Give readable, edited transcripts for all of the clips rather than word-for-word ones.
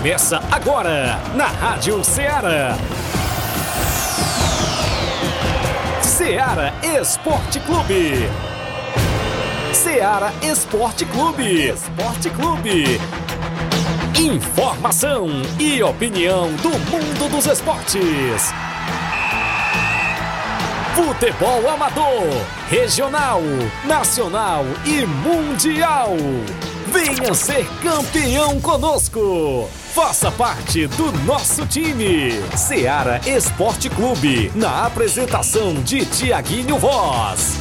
Começa agora na Rádio Ceará. Ceará Esporte Clube. Ceará Esporte Clube. Esporte Clube. Informação e opinião do mundo dos esportes. Futebol amador, regional, nacional e mundial. Venha ser campeão conosco. Faça parte do nosso time. Ceará Esporte Clube, na apresentação de Tiaguinho Voz.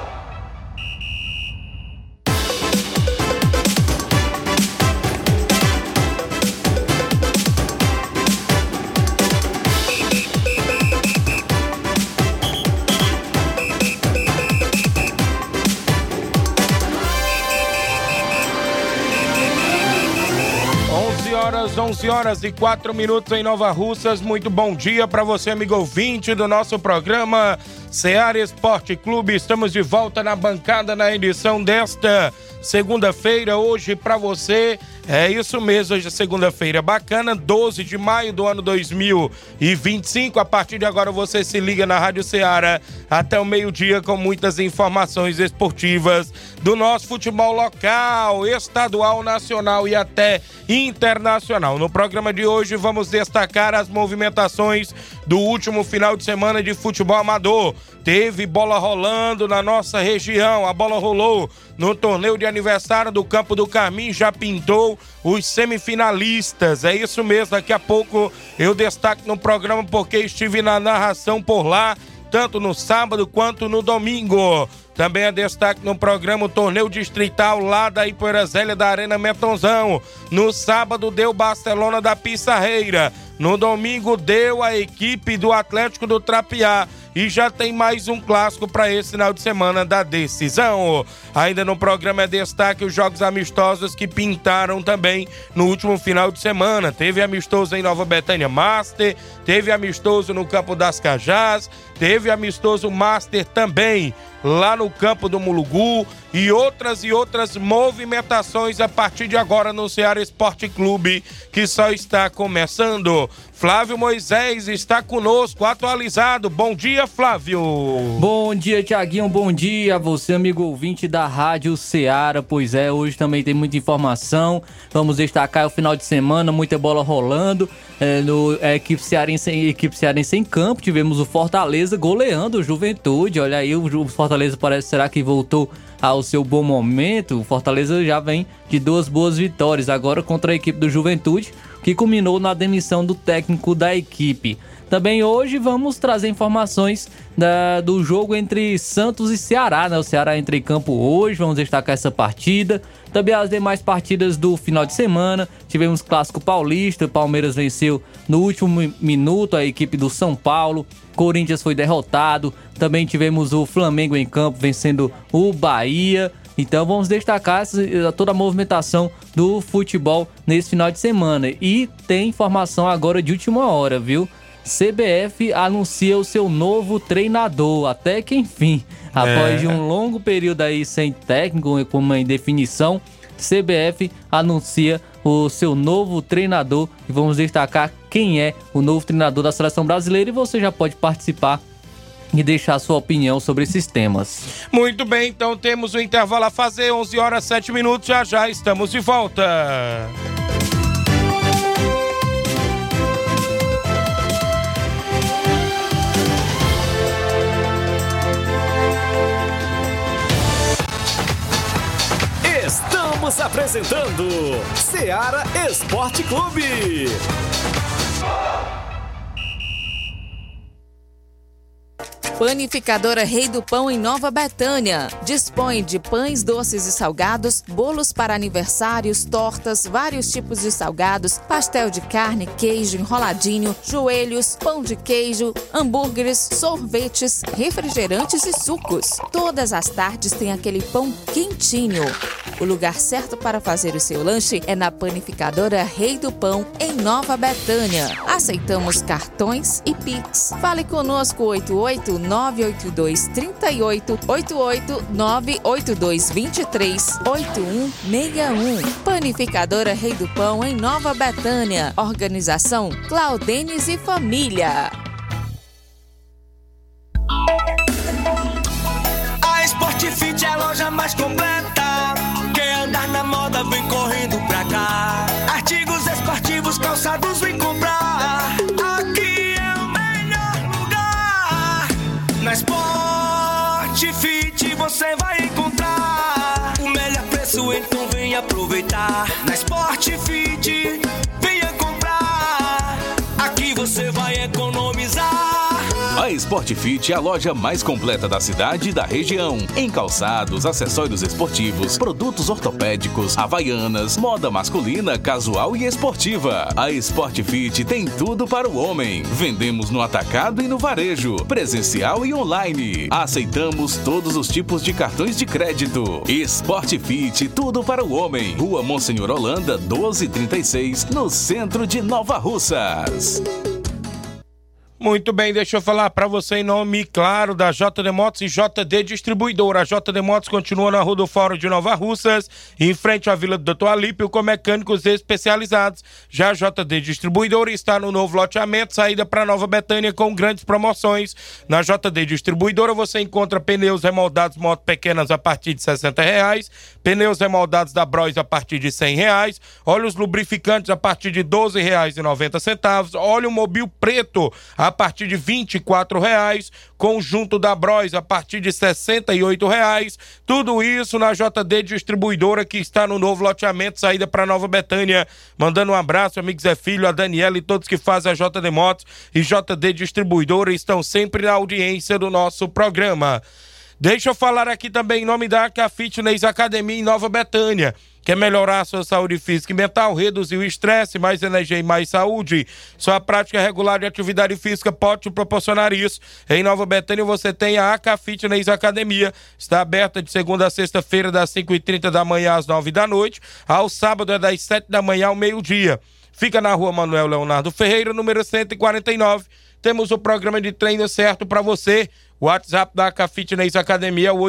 Às 11 horas e 4 minutos em Nova Russas. Muito bom dia para você, amigo ouvinte do nosso programa Ceará Esporte Clube. Estamos de volta na bancada na edição desta segunda-feira. Hoje para você, é isso mesmo, hoje é segunda-feira bacana, 12 de maio do ano 2025. A partir de agora você se liga na Rádio Ceará até o meio-dia com muitas informações esportivas do nosso futebol local, estadual, nacional e até internacional. No programa de hoje vamos destacar as movimentações do último final de semana de futebol amador. Teve bola rolando na nossa região, a bola rolou no torneio de aniversário do Campo do Carmim, já pintou os semifinalistas, é isso mesmo, daqui a pouco eu destaco no programa porque estive na narração por lá, tanto no sábado quanto no domingo. Também é destaque no programa o torneio distrital lá da Ipoeirazélia da Arena Metonzão. No sábado deu Barcelona da Pissarreira. No domingo deu a equipe do Atlético do Trapiá. E já tem mais um clássico para esse final de semana da decisão. Ainda no programa é destaque os jogos amistosos que pintaram também no último final de semana. Teve amistoso em Nova Betânia Master, teve amistoso no Campo das Cajás, teve amistoso Master também lá no Campo do Mulugu e outras movimentações a partir de agora no Ceará Esporte Clube, que só está começando. Flávio Moisés está conosco, atualizado. Bom dia, Flávio. Bom dia, Tiaguinho. Bom dia a você, amigo ouvinte da Rádio Ceará. Pois é, hoje também tem muita informação. Vamos destacar o final de semana, muita bola rolando. A equipe cearense em campo. Tivemos o Fortaleza goleando o Juventude. Olha aí, o Fortaleza será que voltou ao seu bom momento? O Fortaleza já vem de 2 boas vitórias agora contra a equipe do Juventude, que culminou na demissão do técnico da equipe. Também hoje vamos trazer informações do jogo entre Santos e Ceará, né? O Ceará entra em campo hoje, vamos destacar essa partida. Também as demais partidas do final de semana. Tivemos Clássico Paulista, Palmeiras venceu no último minuto a equipe do São Paulo. Corinthians foi derrotado. Também tivemos o Flamengo em campo vencendo o Bahia. Então vamos destacar toda a movimentação do futebol nesse final de semana. E tem informação agora de última hora, viu? CBF anuncia o seu novo treinador, até que enfim. Após de um longo período aí sem técnico, com uma indefinição, CBF anuncia o seu novo treinador. E vamos destacar quem é o novo treinador da Seleção Brasileira. E você já pode participar e deixar sua opinião sobre esses temas. Muito bem, então temos o intervalo a fazer, 11 horas 7 minutos, já estamos de volta. Estamos apresentando Ceará Esporte Clube. Panificadora Rei do Pão em Nova Betânia. Dispõe de pães doces e salgados, bolos para aniversários, tortas, vários tipos de salgados, pastel de carne, queijo, enroladinho, joelhos, pão de queijo, hambúrgueres, sorvetes, refrigerantes e sucos. Todas as tardes tem aquele pão quentinho. O lugar certo para fazer o seu lanche é na Panificadora Rei do Pão, em Nova Betânia. Aceitamos cartões e Pix. Fale conosco 88-982-38, 88-982-23-8161. Panificadora Rei do Pão, em Nova Betânia. Organização Claudenes e Família. A Sportfit é a loja mais completa. Quer andar na moda, vem correndo pra cá. Artigos esportivos, calçados, vem comprar. Aqui é o melhor lugar. Na Sportfit você vai encontrar o melhor preço, então vem aproveitar. Na Sportfit, venha comprar. Aqui você vai economizar. A Sportfit é a loja mais completa da cidade e da região. Em calçados, acessórios esportivos, produtos ortopédicos, havaianas, moda masculina, casual e esportiva. A Sportfit tem tudo para o homem. Vendemos no atacado e no varejo, presencial e online. Aceitamos todos os tipos de cartões de crédito. Sportfit, tudo para o homem. Rua Monsenhor Holanda, 1236, no centro de Nova Russas. Muito bem, deixa eu falar para você em nome, claro, da JD Motos e JD Distribuidora. A JD Motos continua na Rua do Fórum de Nova Russas, em frente à Vila do Dr. Alípio, com mecânicos especializados. Já a JD Distribuidora está no novo loteamento, saída para Nova Betânia com grandes promoções. Na JD Distribuidora você encontra pneus remoldados moto pequenas a partir de R$60, pneus remoldados da Bros a partir de R$100, óleos lubrificantes a partir de R$12,90, óleo mobil preto a partir de R$24, conjunto da Bros a partir de R$68, tudo isso na JD Distribuidora, que está no novo loteamento, saída para Nova Betânia. Mandando um abraço, amigo Zé Filho, a Daniela e todos que fazem a JD Motos e JD Distribuidora estão sempre na audiência do nosso programa. Deixa eu falar aqui também em nome da AK Fitness Academia em Nova Betânia. Quer melhorar a sua saúde física e mental, reduzir o estresse, mais energia e mais saúde? Sua prática regular de atividade física pode te proporcionar isso. Em Nova Betânia você tem a AK Fitness Academia. Está aberta de segunda a sexta-feira, das 5h30 da manhã às 9 da noite. Ao sábado é das 7 da manhã ao meio-dia. Fica na Rua Manuel Leonardo Ferreira, número 149. Temos o programa de treino certo para você. O WhatsApp da AK Fitness Academia é o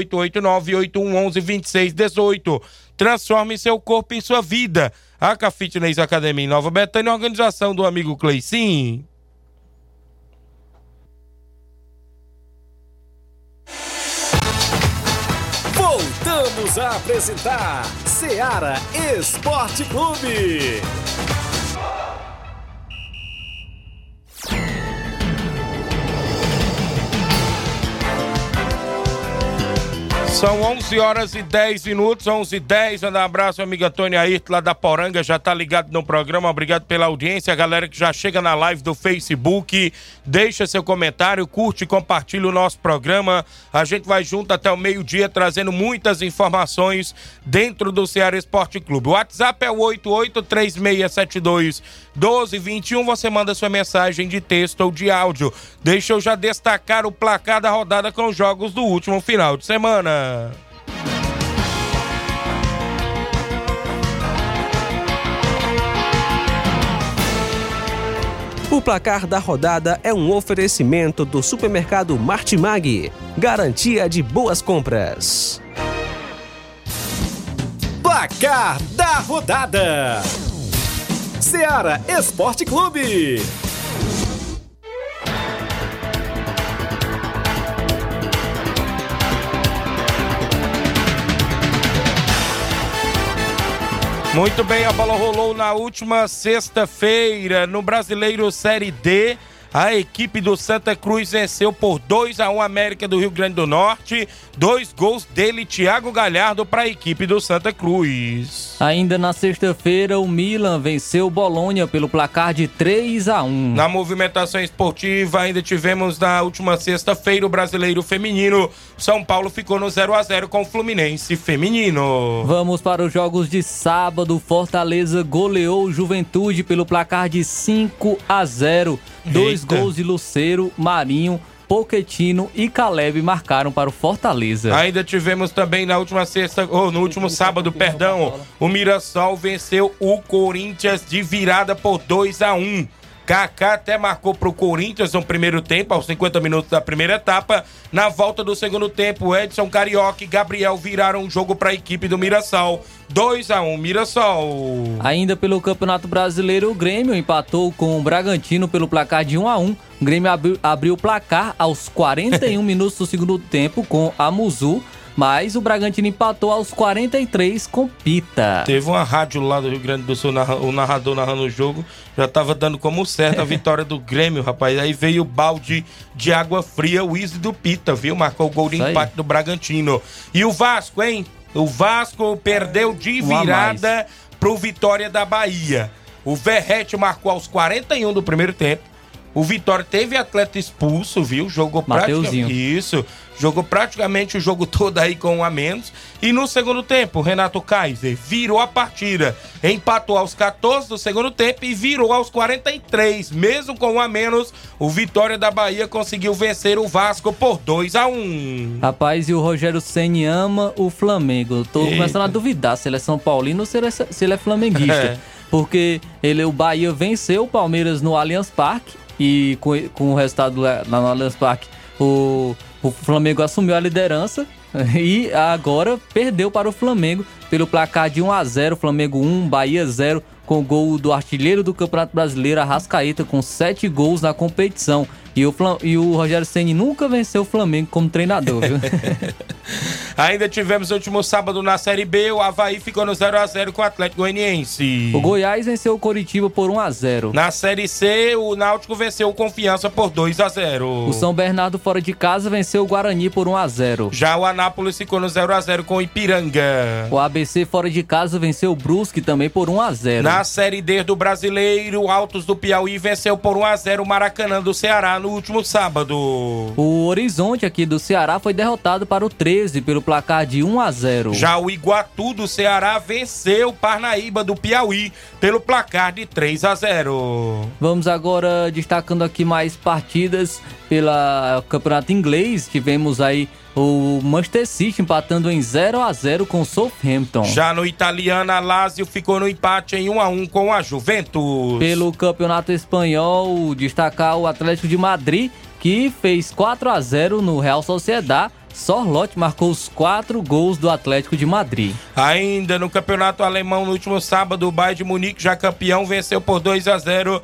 889-8111-2618. Transforme seu corpo em sua vida. AK Fitness Academia em Nova Betânia, organização do amigo Cleicin. Voltamos a apresentar Seara Esporte Clube. São 11h10, 11h10. Um abraço, amigo Antônio Ayrton, lá da Poranga, já tá ligado no programa. Obrigado pela audiência. A galera que já chega na live do Facebook, deixa seu comentário, curte e compartilha o nosso programa. A gente vai junto até o meio-dia, trazendo muitas informações dentro do Ceará Esporte Clube. O WhatsApp é o 8836721221. Você manda sua mensagem de texto ou de áudio. Deixa eu já destacar o placar da rodada com os jogos do último final de semana. O placar da rodada é um oferecimento do supermercado Martimag. Garantia de boas compras. Placar da rodada: Ceará Esporte Clube. Muito bem, a bola rolou na última sexta-feira no Brasileiro Série D. A equipe do Santa Cruz venceu por 2-1 a América do Rio Grande do Norte. 2 gols dele, Thiago Galhardo, para a equipe do Santa Cruz. Ainda na sexta-feira, o Milan venceu o Bolonha pelo placar de 3-1. Na movimentação esportiva, ainda tivemos na última sexta-feira o Brasileiro Feminino. São Paulo ficou no 0-0 com o Fluminense Feminino. Vamos para os jogos de sábado. Fortaleza goleou o Juventude pelo placar de 5-0. 2 gols de Lucero, Marinho Pochettino e Caleb marcaram para o Fortaleza. Ainda tivemos também no último sábado, o Mirassol venceu o Corinthians de virada por 2-1. Kaká até marcou pro Corinthians no primeiro tempo, aos 50 minutos da primeira etapa. Na volta do segundo tempo, Edson Carioca e Gabriel viraram o jogo para a equipe do Mirassol. 2-1, Mirassol. Ainda pelo Campeonato Brasileiro, o Grêmio empatou com o Bragantino pelo placar de 1-1. O Grêmio abriu o placar aos 41 minutos do segundo tempo com a Muzu, mas o Bragantino empatou aos 43 com Pita. Teve uma rádio lá do Rio Grande do Sul, o narrador narrando o jogo, já tava dando como certo a vitória do Grêmio, rapaz. Aí veio o balde de água fria, o Izzy do Pita, viu? Marcou o gol de empate do Bragantino. E o Vasco, hein? O Vasco perdeu de virada pro Vitória da Bahia. O Verrete marcou aos 41 do primeiro tempo. O Vitória teve atleta expulso, viu? Jogou praticamente o jogo todo aí com um a menos. E no segundo tempo, o Renato Kaiser virou a partida. Empatou aos 14 do segundo tempo e virou aos 43. Mesmo com um a menos, o Vitória da Bahia conseguiu vencer o Vasco por 2-1. Rapaz, e o Rogério Ceni ama o Flamengo. Tô começando a duvidar se ele é São Paulino ou se ele é flamenguista. Porque o Bahia venceu o Palmeiras no Allianz Parque. E com o resultado lá no Allianz Parque, o Flamengo assumiu a liderança e agora perdeu para o Flamengo pelo placar de 1-0, Flamengo 1, Bahia 0, com o gol do artilheiro do Campeonato Brasileiro, Arrascaeta, com 7 gols na competição. E o Rogério Ceni nunca venceu o Flamengo como treinador, viu? Ainda tivemos no último sábado na Série B, o Avaí ficou no 0-0 com o Atlético Goianiense. O Goiás venceu o Coritiba por 1-0. Na Série C, o Náutico venceu o Confiança por 2-0. O São Bernardo fora de casa venceu o Guarani por 1-0. Já o Anápolis ficou no 0-0 com o Ipiranga. O ABC fora de casa venceu o Brusque também por 1-0. Na Série D do Brasileiro, o Altos do Piauí venceu por 1-0 o Maracanã do Ceará no último sábado. O Horizonte aqui do Ceará foi derrotado para o 13 pelo placar de 1-0. Já o Iguatu do Ceará venceu o Parnaíba do Piauí pelo placar de 3-0. Vamos agora destacando aqui mais partidas pelo Campeonato Inglês. Tivemos aí o Manchester City empatando em 0-0 com o Southampton. Já no italiano, a Lazio ficou no empate em 1-1 com a Juventus. Pelo Campeonato Espanhol, destacar o Atlético de Madrid, que fez 4-0 no Real Sociedad. Sorloth marcou os 4 gols do Atlético de Madrid. Ainda no Campeonato Alemão, no último sábado, o Bayern de Munique, já campeão, venceu por 2-0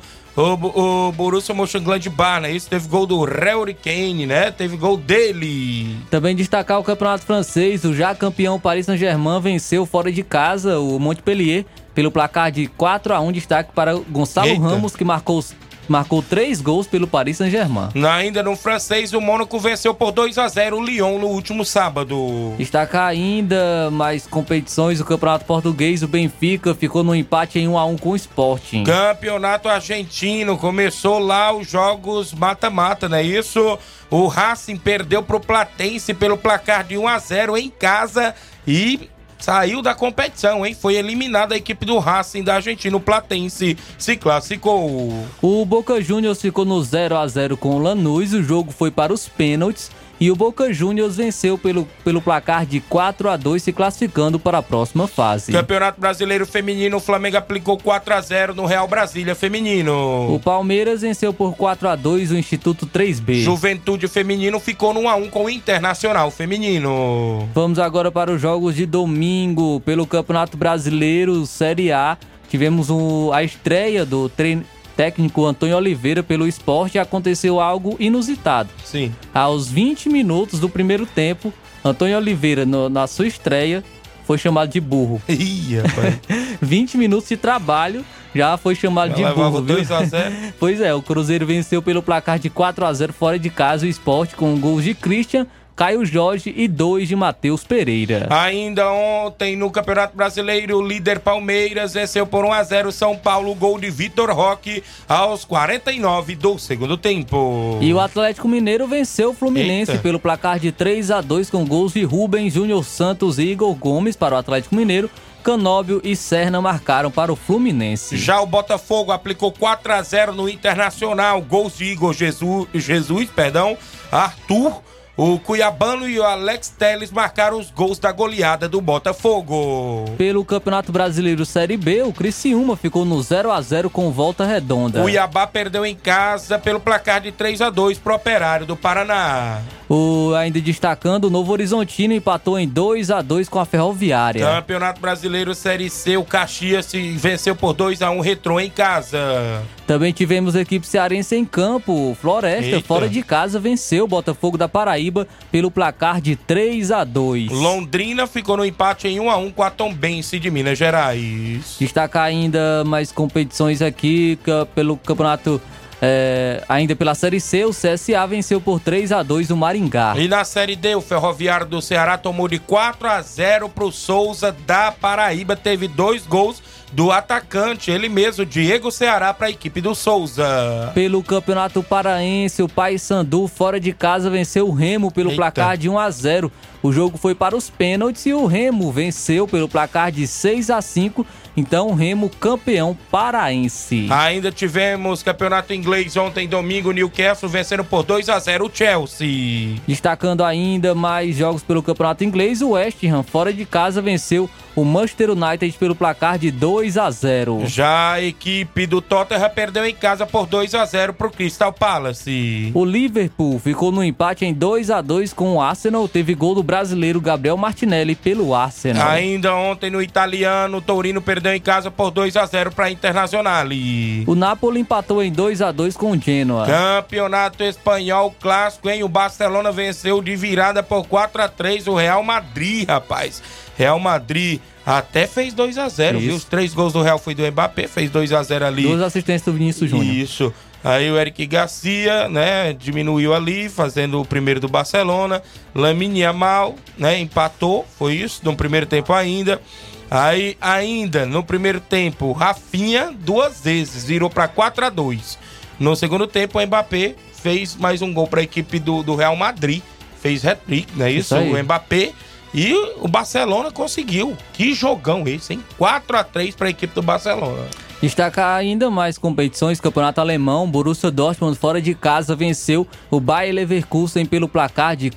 o Borussia Mönchengladbach, né? Isso teve gol do Harry Kane, né? Teve gol dele. Também destacar o Campeonato Francês, o já campeão Paris Saint-Germain venceu fora de casa o Montpellier pelo placar de 4-1, destaque para Gonçalo Ramos, que marcou 3 gols pelo Paris Saint-Germain. Ainda no francês, o Mônaco venceu por 2-0 o Lyon no último sábado. Destacar ainda mais competições do Campeonato Português, o Benfica ficou no empate em 1-1 com o Sporting. Campeonato Argentino, começou lá os jogos mata-mata, não é isso? O Racing perdeu pro Platense pelo placar de 1-0 em casa e saiu da competição, hein? Foi eliminada a equipe do Racing da Argentina. O Platense se classificou. O Boca Juniors ficou no 0-0 com o Lanús. O jogo foi para os pênaltis e o Boca Juniors venceu pelo placar de 4-2, se classificando para a próxima fase. Campeonato Brasileiro Feminino, o Flamengo aplicou 4-0 no Real Brasília Feminino. O Palmeiras venceu por 4-2 o Instituto 3B. Juventude Feminino ficou no 1-1 com o Internacional Feminino. Vamos agora para os jogos de domingo. Pelo Campeonato Brasileiro Série A, tivemos a estreia do técnico Antônio Oliveira pelo Sport. Aconteceu algo inusitado. Sim. Aos 20 minutos do primeiro tempo, Antônio Oliveira, na sua estreia, foi chamado de burro. Ih, rapaz. 20 minutos de trabalho, já foi chamado de burro. 2-0. Pois é, o Cruzeiro venceu pelo placar de 4-0 fora de casa o Sport, com gols de Christian, Caio Jorge e 2 de Matheus Pereira. Ainda ontem no Campeonato Brasileiro, o líder Palmeiras venceu por 1-0 São Paulo, gol de Vitor Roque aos 49 do segundo tempo. E o Atlético Mineiro venceu o Fluminense pelo placar de 3-2 com gols de Rubens, Júnior Santos e Igor Gomes para o Atlético Mineiro. Canóbio e Serna marcaram para o Fluminense. Já o Botafogo aplicou 4-0 no Internacional. Gols de Igor Jesus, Arthur, o Cuiabano e o Alex Telles marcaram os gols da goleada do Botafogo. Pelo Campeonato Brasileiro Série B, o Criciúma ficou no 0-0 com Volta Redonda. O Cuiabá perdeu em casa pelo placar de 3-2 pro Operário do Paraná. Ainda destacando, o Novo Horizontino empatou em 2-2 com a Ferroviária. Campeonato Brasileiro Série C, o Caxias venceu por 2-1 Retrô em casa. Também tivemos a equipe cearense em campo. Floresta, fora de casa, venceu o Botafogo da Paraíba pelo placar de 3-2. Londrina ficou no empate em 1-1 com a Tombense de Minas Gerais. Destacar ainda mais competições aqui pelo campeonato. Ainda pela Série C, o CSA venceu por 3-2 o Maringá. E na Série D, o Ferroviário do Ceará tomou de 4-0 pro Souza da Paraíba. Teve 2 gols do atacante, ele mesmo, Diego Ceará, para a equipe do Souza. Pelo Campeonato Paraense, o Paysandu, fora de casa, venceu o Remo pelo placar de 1-0. O jogo foi para os pênaltis e o Remo venceu pelo placar de 6-5. Então, o Remo campeão paraense. Ainda tivemos campeonato inglês ontem, domingo, Newcastle vencendo por 2-0 o Chelsea. Destacando ainda mais jogos pelo campeonato inglês, o West Ham, fora de casa, venceu o Manchester United pelo placar de 2-0. Já a equipe do Tottenham perdeu em casa por 2-0 pro Crystal Palace. O Liverpool ficou no empate em 2-2 com o Arsenal. Teve gol do brasileiro Gabriel Martinelli pelo Arsenal. Ainda ontem no italiano, o Torino perdeu em casa por 2-0 para Internacional. O Napoli empatou em 2-2 com o Genoa. Campeonato espanhol clássico, hein? O Barcelona venceu de virada por 4-3 o Real Madrid, rapaz. Real Madrid até fez 2-0, viu? Os 3 gols do Real foi do Mbappé, fez 2-0 ali. 2 assistências do Vinícius Júnior. Isso. Aí o Eric Garcia, né, diminuiu ali, fazendo o primeiro do Barcelona. Lamine Yamal, né, empatou, foi isso, no primeiro tempo ainda. Aí, ainda, no primeiro tempo, Rafinha, 2 vezes, virou para 4-2. No segundo tempo, o Mbappé fez mais um gol para a equipe do Real Madrid. Fez hat-trick, não é isso? O Mbappé. E o Barcelona conseguiu. Que jogão esse, hein? 4-3 para a equipe do Barcelona. Destacar ainda mais competições, campeonato alemão, Borussia Dortmund fora de casa venceu o Bayer Leverkusen pelo placar de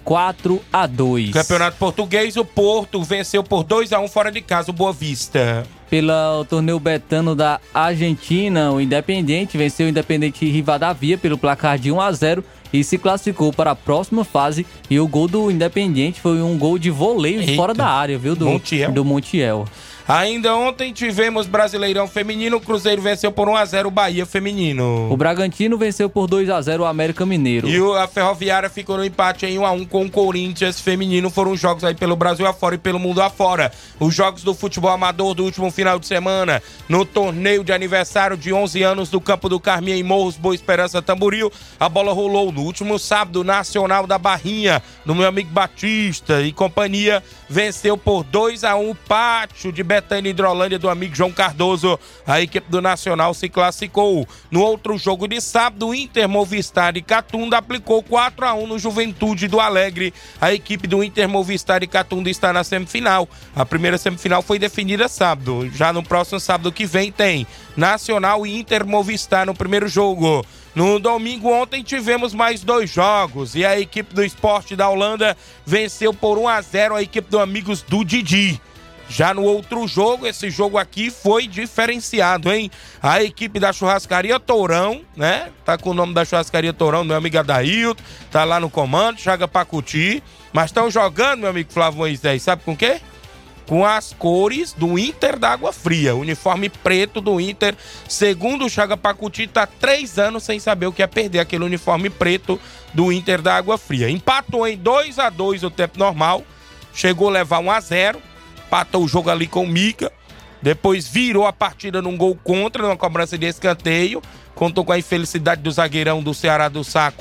4-2. Campeonato português, o Porto venceu por 2-1 fora de casa o Boa Vista. Pelo torneio betano da Argentina, o Independiente venceu o Independiente Rivadavia pelo placar de 1-0 e se classificou para a próxima fase. E o gol do Independiente foi um gol de voleio de fora da área, viu? Do Montiel. Ainda ontem tivemos Brasileirão Feminino, o Cruzeiro venceu por 1-0 o Bahia Feminino. O Bragantino venceu por 2-0 o América Mineiro. E a Ferroviária ficou no empate em 1-1 com o Corinthians Feminino. Foram jogos aí pelo Brasil afora e pelo mundo afora. Os jogos do futebol amador do último final de semana, no torneio de aniversário de 11 anos do Campo do Carminha em Morros, Boa Esperança, Tamboril. A bola rolou no último sábado, Nacional da Barrinha, do meu amigo Batista e companhia, venceu por 2-1 o Pátio de Betânia Hidrolândia do amigo João Cardoso. A equipe do Nacional se classificou. No outro jogo de sábado, o Inter Movistar de Catunda aplicou 4-1 no Juventude do Alegre. A equipe do Inter Movistar de Catunda está na semifinal. A primeira semifinal foi definida sábado. Já no próximo sábado que vem tem Nacional e Inter Movistar no primeiro jogo. No domingo ontem tivemos mais 2 jogos e a equipe do Sport da Holanda venceu por 1-0 a equipe do Amigos do Didi. Já no outro jogo, esse jogo aqui foi diferenciado, hein? A equipe da Churrascaria Tourão, né? Tá com o nome da Churrascaria Tourão, meu amigo Adailton, tá lá no comando, Chaga Pacuti. Mas estão jogando, meu amigo Flávio Moisés, sabe com o quê? Com as cores do Inter da Água Fria, o uniforme preto do Inter. Segundo o Chaga Pacuti, tá 3 anos sem saber o que é perder aquele uniforme preto do Inter da Água Fria. Empatou em 2-2 o tempo normal, chegou a levar 1-0, empatou o jogo ali com o Mica, depois virou a partida num gol contra, numa cobrança de escanteio, contou com a infelicidade do zagueirão do Ceará do Saco,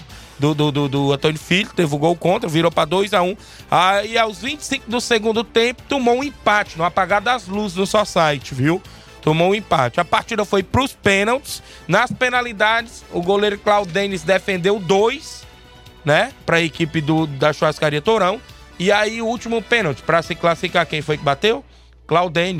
do Antônio Filho, teve o gol contra, virou para 2-1. Aí aos 25 do segundo tempo tomou um empate no apagar das luzes no Society, viu? Tomou um empate. A partida foi pros pênaltis. Nas penalidades, o goleiro Claudenis defendeu 2, né? Pra equipe da Churrascaria Tourão. E aí o último pênalti, pra se classificar, quem foi que bateu? Claudenis.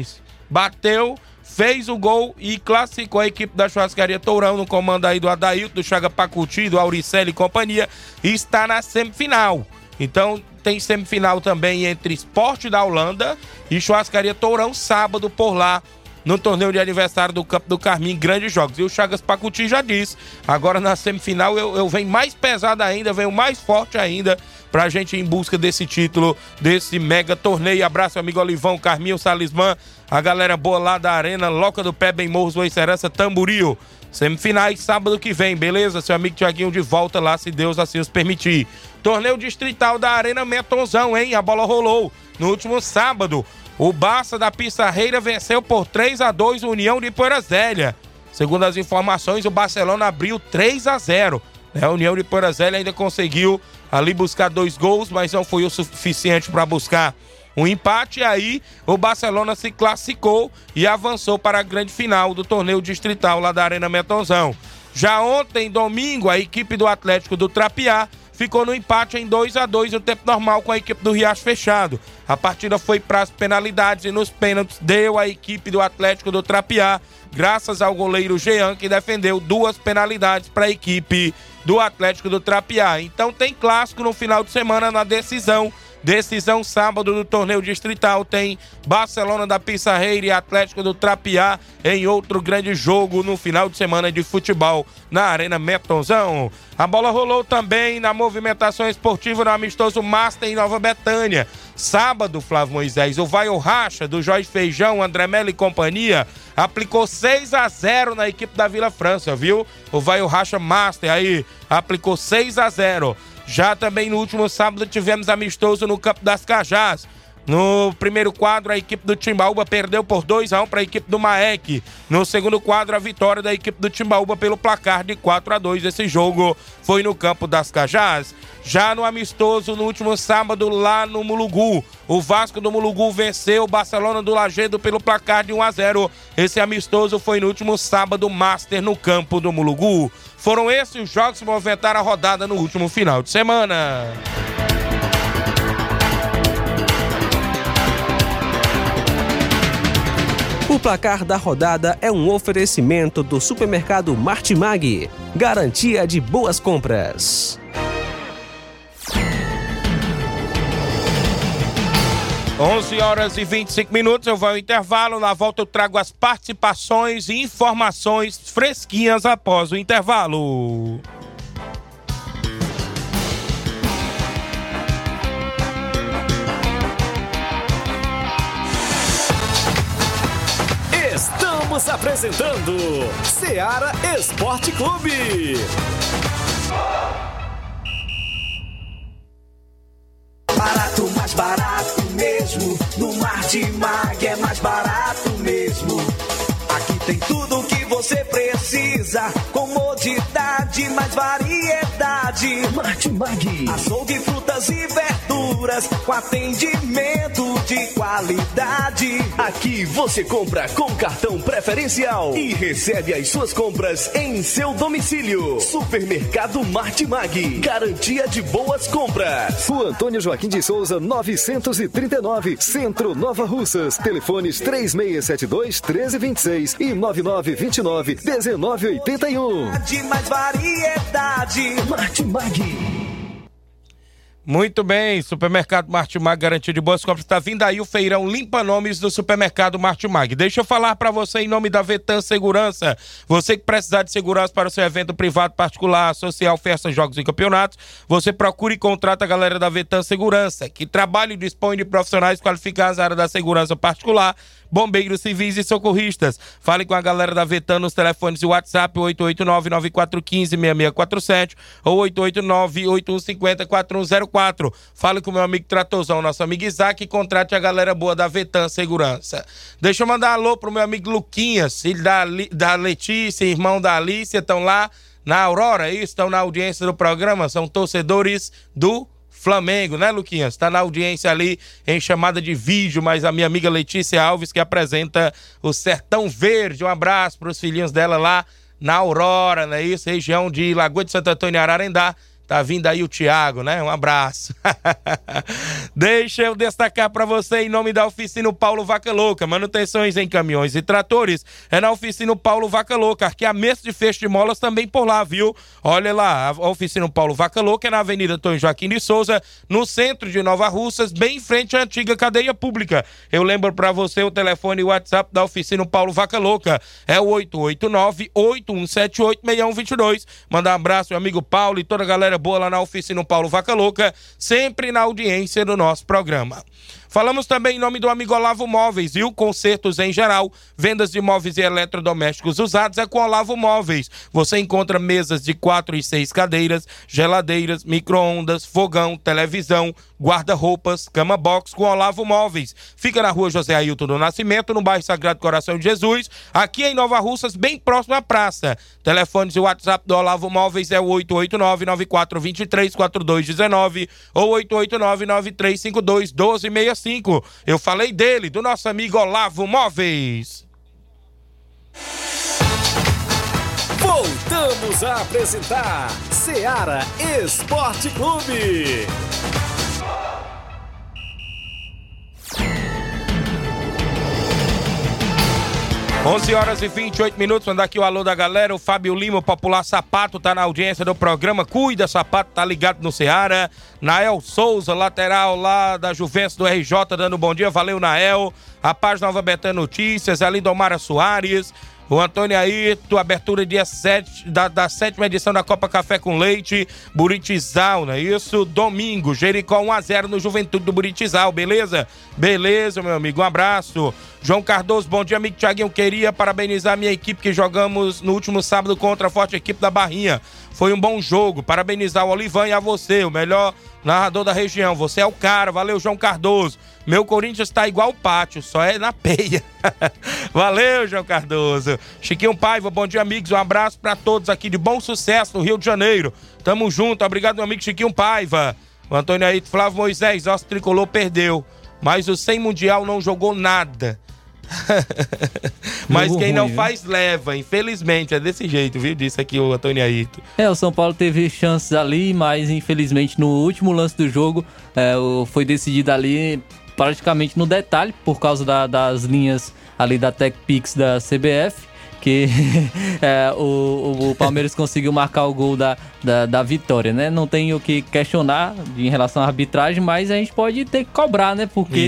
bateu, fez o gol e classificou a equipe da Churrascaria Tourão, no comando aí do Adailto, do Chaga Pacuti, do Auricelli e companhia, e está na semifinal. Então tem semifinal também entre Sport da Holanda e Churrascaria Tourão, sábado por lá, no torneio de aniversário do Campo do Carmim, grandes jogos. E o Chagas Pacuti já disse, agora na semifinal eu venho mais pesado ainda, venho mais forte ainda, pra gente ir em busca desse título, desse mega torneio. Abraço, amigo Olivão, Carminho, Salismã, a galera boa lá da Arena, Loca do Pé, Bem Morros, Boicerança, Tamboril. Semifinais sábado que vem, beleza? Seu amigo Tiaguinho de volta lá, se Deus assim os permitir. Torneio distrital da Arena Metonzão, hein? A bola rolou no último sábado. O Barça da Pissarreira venceu por 3-2 o União de Poeira Zélia. Segundo as informações, o Barcelona abriu 3-0. A União de Poeira Zélia ainda conseguiu ali buscar 2 gols, mas não foi o suficiente para buscar um empate. E aí o Barcelona se classificou e avançou para a grande final do torneio distrital lá da Arena Metonzão. Já ontem, domingo, a equipe do Atlético do Trapiá ficou no empate em 2-2 no tempo normal com a equipe do Riacho Fechado. A partida foi para as penalidades e nos pênaltis deu a equipe do Atlético do Trapiá, graças ao goleiro Jean, que defendeu 2 penalidades para a equipe do Atlético do Trapiá. Então tem clássico no final de semana na decisão. Decisão sábado do torneio distrital, tem Barcelona da Pissarreira e Atlético do Trapiá em outro grande jogo no final de semana de futebol na Arena Metonzão. A bola rolou também na movimentação esportiva no amistoso Master em Nova Betânia. Sábado, Flávio Moisés, o Vai o Racha do Jorge Feijão, André Melo e companhia aplicou 6-0 na equipe da Vila França, viu? O Vai o Racha Master aí aplicou 6-0. Já também no último sábado tivemos amistoso no Campo das Cajás. No primeiro quadro, a equipe do Timbaúba perdeu por 2-1 para a equipe do Maek. No segundo quadro, a vitória da equipe do Timbaúba pelo placar de 4-2. Esse jogo foi no Campo das Cajás. Já no amistoso, no último sábado, lá no Mulugu, o Vasco do Mulugu venceu o Barcelona do Lagedo pelo placar de 1-0. Esse amistoso foi no último sábado, Master, no campo do Mulugu. Foram esses os jogos que movimentaram a rodada no último final de semana. O placar da rodada é um oferecimento do supermercado Martimag. Garantia de boas compras. 11h25, eu vou ao intervalo. Na volta eu trago as participações e informações fresquinhas após o intervalo. Estamos apresentando Seara Esporte Clube. Barato, mais barato mesmo. No Martimag é mais barato mesmo. Aqui tem tudo o que você precisa. Comodidade, mais variedade. Martimag. Açougue, frutas e verduras com atendimento de qualidade. Aqui você compra com cartão preferencial e recebe as suas compras em seu domicílio. Supermercado Martimag. Garantia de boas compras. Rua Antônio Joaquim de Souza, 939, Centro, Nova Russas. Telefones 3672-1326 e 9929-1981. De mais variedade. Martimag. Muito bem, Supermercado Martimag, garantia de boas compras. Está vindo aí o feirão Limpa Nomes do Supermercado Martimag. Deixa eu falar para você em nome da Vetan Segurança. Você que precisar de segurança para o seu evento privado, particular, social, festas, jogos e campeonatos, você procura e contrata a galera da Vetan Segurança, que trabalha e dispõe de profissionais qualificados na área da segurança particular, bombeiros civis e socorristas. Fale com a galera da Vetan nos telefones e WhatsApp 889-9415-6647 ou 889-8150-4104. Fale com o meu amigo Tratozão, nosso amigo Isaac, e contrate a galera boa da Vetan Segurança. Deixa eu mandar um alô pro meu amigo Luquinhas, filho da Letícia, irmão da Alicia, estão lá na Aurora, estão na audiência do programa, são torcedores do Flamengo, né, Luquinhas? Está na audiência ali em chamada de vídeo, mas a minha amiga Letícia Alves, que apresenta o Sertão Verde. Um abraço para os filhinhos dela lá na Aurora, né? Isso, região de Lagoa de Santo Antônio e Ararendá. Tá vindo aí o Thiago, né? Um abraço. Deixa eu destacar para você em nome da Oficina Paulo Vaca Louca. Manutenções em caminhões e tratores é na Oficina Paulo Vaca Louca. Arqueamento de fecho de molas também por lá, viu? Olha lá, a Oficina Paulo Vaca Louca é na Avenida Antônio Joaquim de Souza, no centro de Nova Russas, bem em frente à antiga cadeia pública. Eu lembro para você o telefone e o WhatsApp da Oficina Paulo Vaca Louca. É o 889-8178-6122. Manda um abraço, meu amigo Paulo e toda a galera boa lá na Oficina Paulo Vaca Louca, sempre na audiência do nosso programa. Falamos também em nome do amigo Olavo Móveis, viu? Consertos em geral, vendas de móveis e eletrodomésticos usados é com Olavo Móveis. Você encontra mesas de 4 e 6 cadeiras, geladeiras, micro-ondas, fogão, televisão, guarda-roupas, cama box com Olavo Móveis. Fica na rua José Ailton do Nascimento, no bairro Sagrado Coração de Jesus, aqui em Nova Russas, bem próximo à praça. Telefones e WhatsApp do Olavo Móveis é o 889-9423-4219 ou 889-9352-1265. Eu falei dele, do nosso amigo Olavo Móveis. Voltamos a apresentar Seara Esporte Clube. 11h28, mandar aqui o alô da galera. O Fábio Lima, o Popular Sapato, tá na audiência do programa. Cuida, Sapato, tá ligado no Ceará. Nael Souza, lateral lá da Juventus do RJ, dando um bom dia. Valeu, Nael. A página Nova Betânia Notícias, a Lindomara Soares. O Antônio Ayrton, abertura dia 7 da 7ª edição da Copa Café com Leite, Buritizal, não é isso? Domingo, Jericó 1-0 no Juventude do Buritizal, beleza? Beleza, meu amigo, um abraço. João Cardoso, bom dia, amigo Thiaguinho. Queria parabenizar a minha equipe que jogamos no último sábado contra a forte equipe da Barrinha. Foi um bom jogo. Parabenizar o Olivan e a você, o melhor narrador da região. Você é o cara, valeu, João Cardoso. Meu Corinthians tá igual o pátio, só é na peia. Valeu, João Cardoso. Chiquinho Paiva, bom dia, amigos. Um abraço pra todos aqui de Bom Sucesso, no Rio de Janeiro. Tamo junto, obrigado, meu amigo Chiquinho Paiva. O Antônio Ayrton, Flávio Moisés, nosso tricolor perdeu, mas o 100 Mundial não jogou nada. Mas quem não faz leva, infelizmente, é desse jeito, viu? Disse aqui o Antônio Ayrton. O São Paulo teve chances ali, mas infelizmente no último lance do jogo foi decidido ali praticamente no detalhe, por causa das linhas ali da TecPix da CBF, que o Palmeiras conseguiu marcar o gol da vitória, né? Não tem o que questionar em relação à arbitragem, mas a gente pode ter que cobrar, né? Porque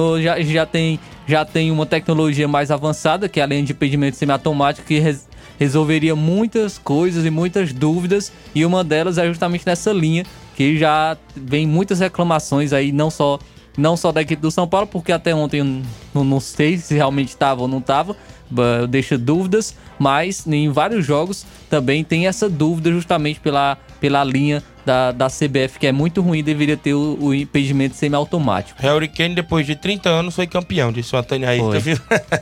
já tem uma tecnologia mais avançada, que é a linha de impedimento semiautomático, que resolveria muitas coisas e muitas dúvidas, e uma delas é justamente nessa linha, que já vem muitas reclamações aí, não só da equipe do São Paulo, porque até ontem eu não sei se realmente estava ou não estava, deixa dúvidas, mas em vários jogos também tem essa dúvida justamente pela linha da CBF, que é muito ruim, deveria ter o impedimento semiautomático. Harry Kane, depois de 30 anos, foi campeão, disse o Antônio Ayrton, viu?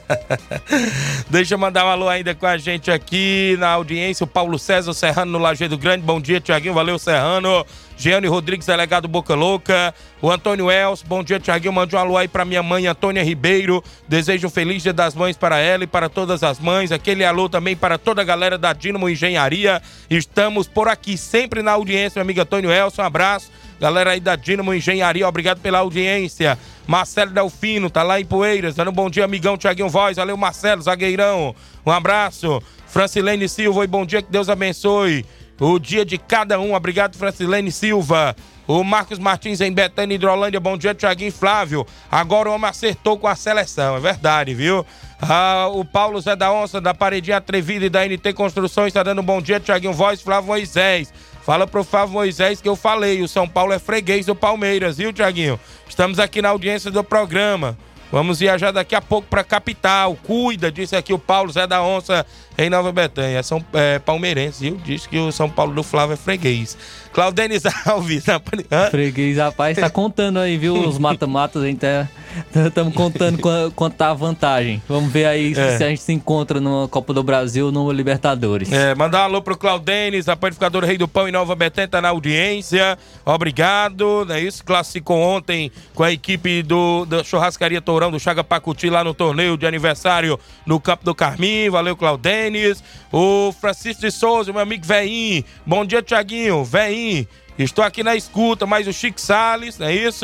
Deixa eu mandar um alô ainda com a gente aqui na audiência, o Paulo César Serrano no Lajeado Grande. Bom dia, Thiaguinho, valeu, Serrano. Giane Rodrigues, delegado Boca Louca. O Antônio Elcio, bom dia, Thiaguinho, mande um alô aí pra minha mãe, Antônia Ribeiro. Desejo um feliz Dia das Mães para ela e para todas as mães. Aquele alô também para toda a galera da Dínamo Engenharia. Estamos por aqui, sempre na audiência, meu amigo Antônio Elcio, um abraço. Galera aí da Dínamo Engenharia, obrigado pela audiência. Marcelo Delfino, tá lá em Poeiras, dando um bom dia, amigão Thiaguinho Voz. Valeu, Marcelo, zagueirão, um abraço. Francilene Silva, bom dia, que Deus abençoe o dia de cada um. Obrigado, Francilene Silva. O Marcos Martins em Betânia, Hidrolândia. Bom dia, Thiaguinho e Flávio. Agora o homem acertou com a seleção, é verdade, viu? O Paulo Zé da Onça, da Paredinha Atrevida e da NT Construções, tá dando um bom dia, Thiaguinho Voz, Flávio Moisés. Fala pro Flávio Moisés que eu falei, o São Paulo é freguês do Palmeiras, viu, Thiaguinho? Estamos aqui na audiência do programa. Vamos viajar daqui a pouco pra capital. Cuida, disse aqui o Paulo Zé da Onça em Nova Betânia. São palmeirenses, viu? Diz que o São Paulo do Flávio é freguês. Claudenis Alves. Freguês, rapaz, tá contando aí, viu? Os mata-matas, a gente estamos contando quanto tá a vantagem. Vamos ver aí se a gente se encontra numa Copa do Brasil ou numa Libertadores. Mandar um alô pro Claudenis, a panificadora Rei do Pão em Nova Betânia, tá na audiência. Obrigado. É isso, classificou ontem com a equipe da Churrascaria Tourão do Chaga Pacuti lá no torneio de aniversário no Campo do Carmim. Valeu, Claudenis. O Francisco de Souza, meu amigo Veinho. Bom dia, Thiaguinho. Veinho. Estou aqui na escuta, mas o Chico Salles, não é isso?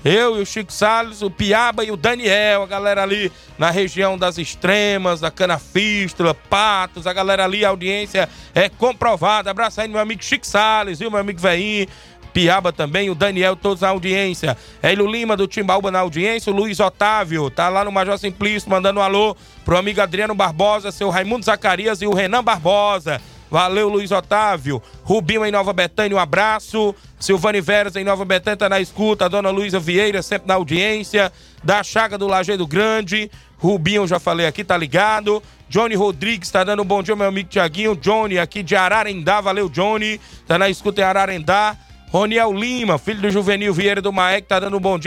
Eu e o Chico Salles, o Piaba e o Daniel, a galera ali na região das Extremas, da Canafístula, Patos, a galera ali, a audiência é comprovada. Abraço aí meu amigo Chico Salles, viu, meu amigo Veinho, Piaba também, o Daniel, todos na audiência. Hélio Lima do Timbaúba na audiência, o Luiz Otávio, tá lá no Major Simplício, mandando um alô pro amigo Adriano Barbosa, seu Raimundo Zacarias e o Renan Barbosa. Valeu, Luiz Otávio. Rubinho em Nova Betânia, um abraço. Silvane Veras em Nova Betânia tá na escuta. A dona Luísa Vieira sempre na audiência. Da Chaga do Lajeado Grande. Rubinho, já falei aqui, tá ligado. Johnny Rodrigues tá dando um bom dia, meu amigo Tiaguinho. Johnny aqui de Ararendá, valeu, Johnny. Tá na escuta em Ararendá. Roniel Lima, filho do Juvenil Vieira do Maek, tá dando um bom dia.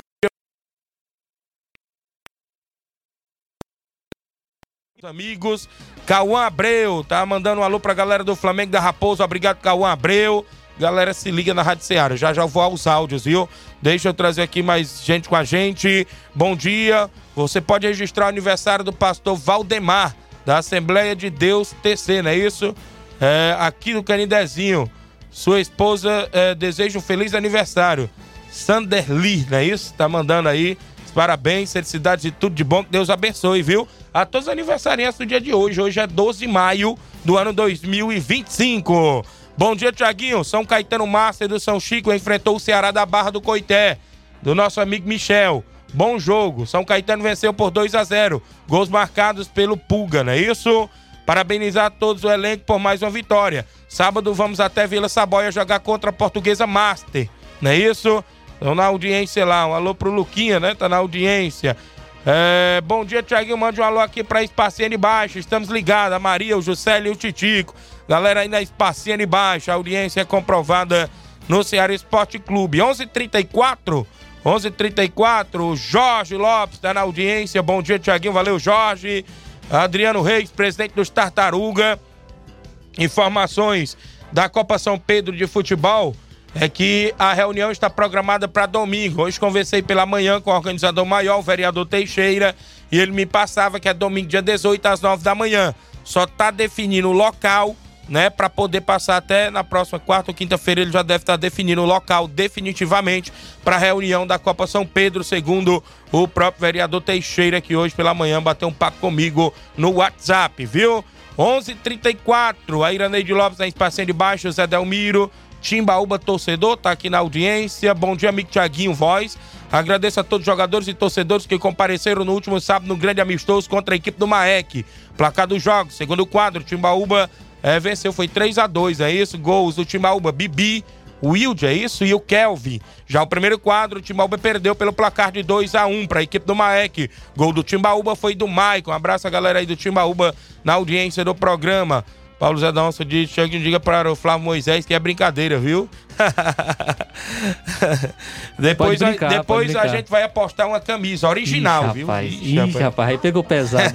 Amigos, Cauã Abreu, tá mandando um alô pra galera do Flamengo da Raposa, obrigado Cauã Abreu, galera se liga na Rádio Ceará, já vou aos áudios, viu? Deixa eu trazer aqui mais gente com a gente, bom dia, você pode registrar o aniversário do pastor Valdemar, da Assembleia de Deus TC, não é isso? Aqui no Canidezinho, sua esposa deseja um feliz aniversário, Sanderli, não é isso? Tá mandando aí, parabéns, felicidades e tudo de bom, que Deus abençoe, viu? A todos os aniversariantes do dia de hoje. Hoje é 12 de maio do ano 2025. Bom dia, Tiaguinho. São Caetano Master do São Chico enfrentou o Ceará da Barra do Coité, do nosso amigo Michel. Bom jogo. São Caetano venceu por 2-0. Gols marcados pelo Pulga, não é isso? Parabenizar a todos o elenco por mais uma vitória. Sábado vamos até Vila Saboia jogar contra a Portuguesa Master, não é isso? Estão na audiência lá. Um alô pro Luquinha, né? Tá na audiência. Bom dia, Tiaguinho, mande um alô aqui pra Espaciane Baixo, estamos ligados, a Maria, o Juscelio e o Titico, galera aí na Espaciane Baixo, a audiência é comprovada no Ceará Esporte Clube. 11h34, o Jorge Lopes tá na audiência, bom dia, Tiaguinho, valeu, Jorge. Adriano Reis, presidente dos Tartaruga, informações da Copa São Pedro de Futebol, é que a reunião está programada para domingo. Hoje conversei pela manhã com o organizador maior, o vereador Teixeira, e ele me passava que é domingo, dia 18, às 9 da manhã. Só está definindo o local, né, para poder passar até na próxima quarta ou quinta-feira. Ele já deve estar definindo o local definitivamente para a reunião da Copa São Pedro, segundo o próprio vereador Teixeira, que hoje pela manhã bateu um papo comigo no WhatsApp, viu? 11h34, a Iraneide Lopes na Espacinha de Baixo, Zé Delmiro, Timbaúba torcedor, tá aqui na audiência. Bom dia, amigo Tiaguinho Voz. Agradeço a todos os jogadores e torcedores que compareceram no último sábado no grande amistoso contra a equipe do Maek. Placar dos jogos, segundo quadro, Timbaúba venceu, foi 3-2, é isso? Gols do Timbaúba, Bibi, o Wilde, é isso? E o Kelvin. Já o primeiro quadro, o Timbaúba perdeu pelo placar de 2-1 para a equipe do Maek. Gol do Timbaúba foi do Maicon. Um abraço a galera aí do Timbaúba na audiência do programa. Paulo Zé Donça diz, diga para o Flávio Moisés que é brincadeira, viu? Depois a gente vai apostar uma camisa original, viu? Rapaz, aí pegou pesado.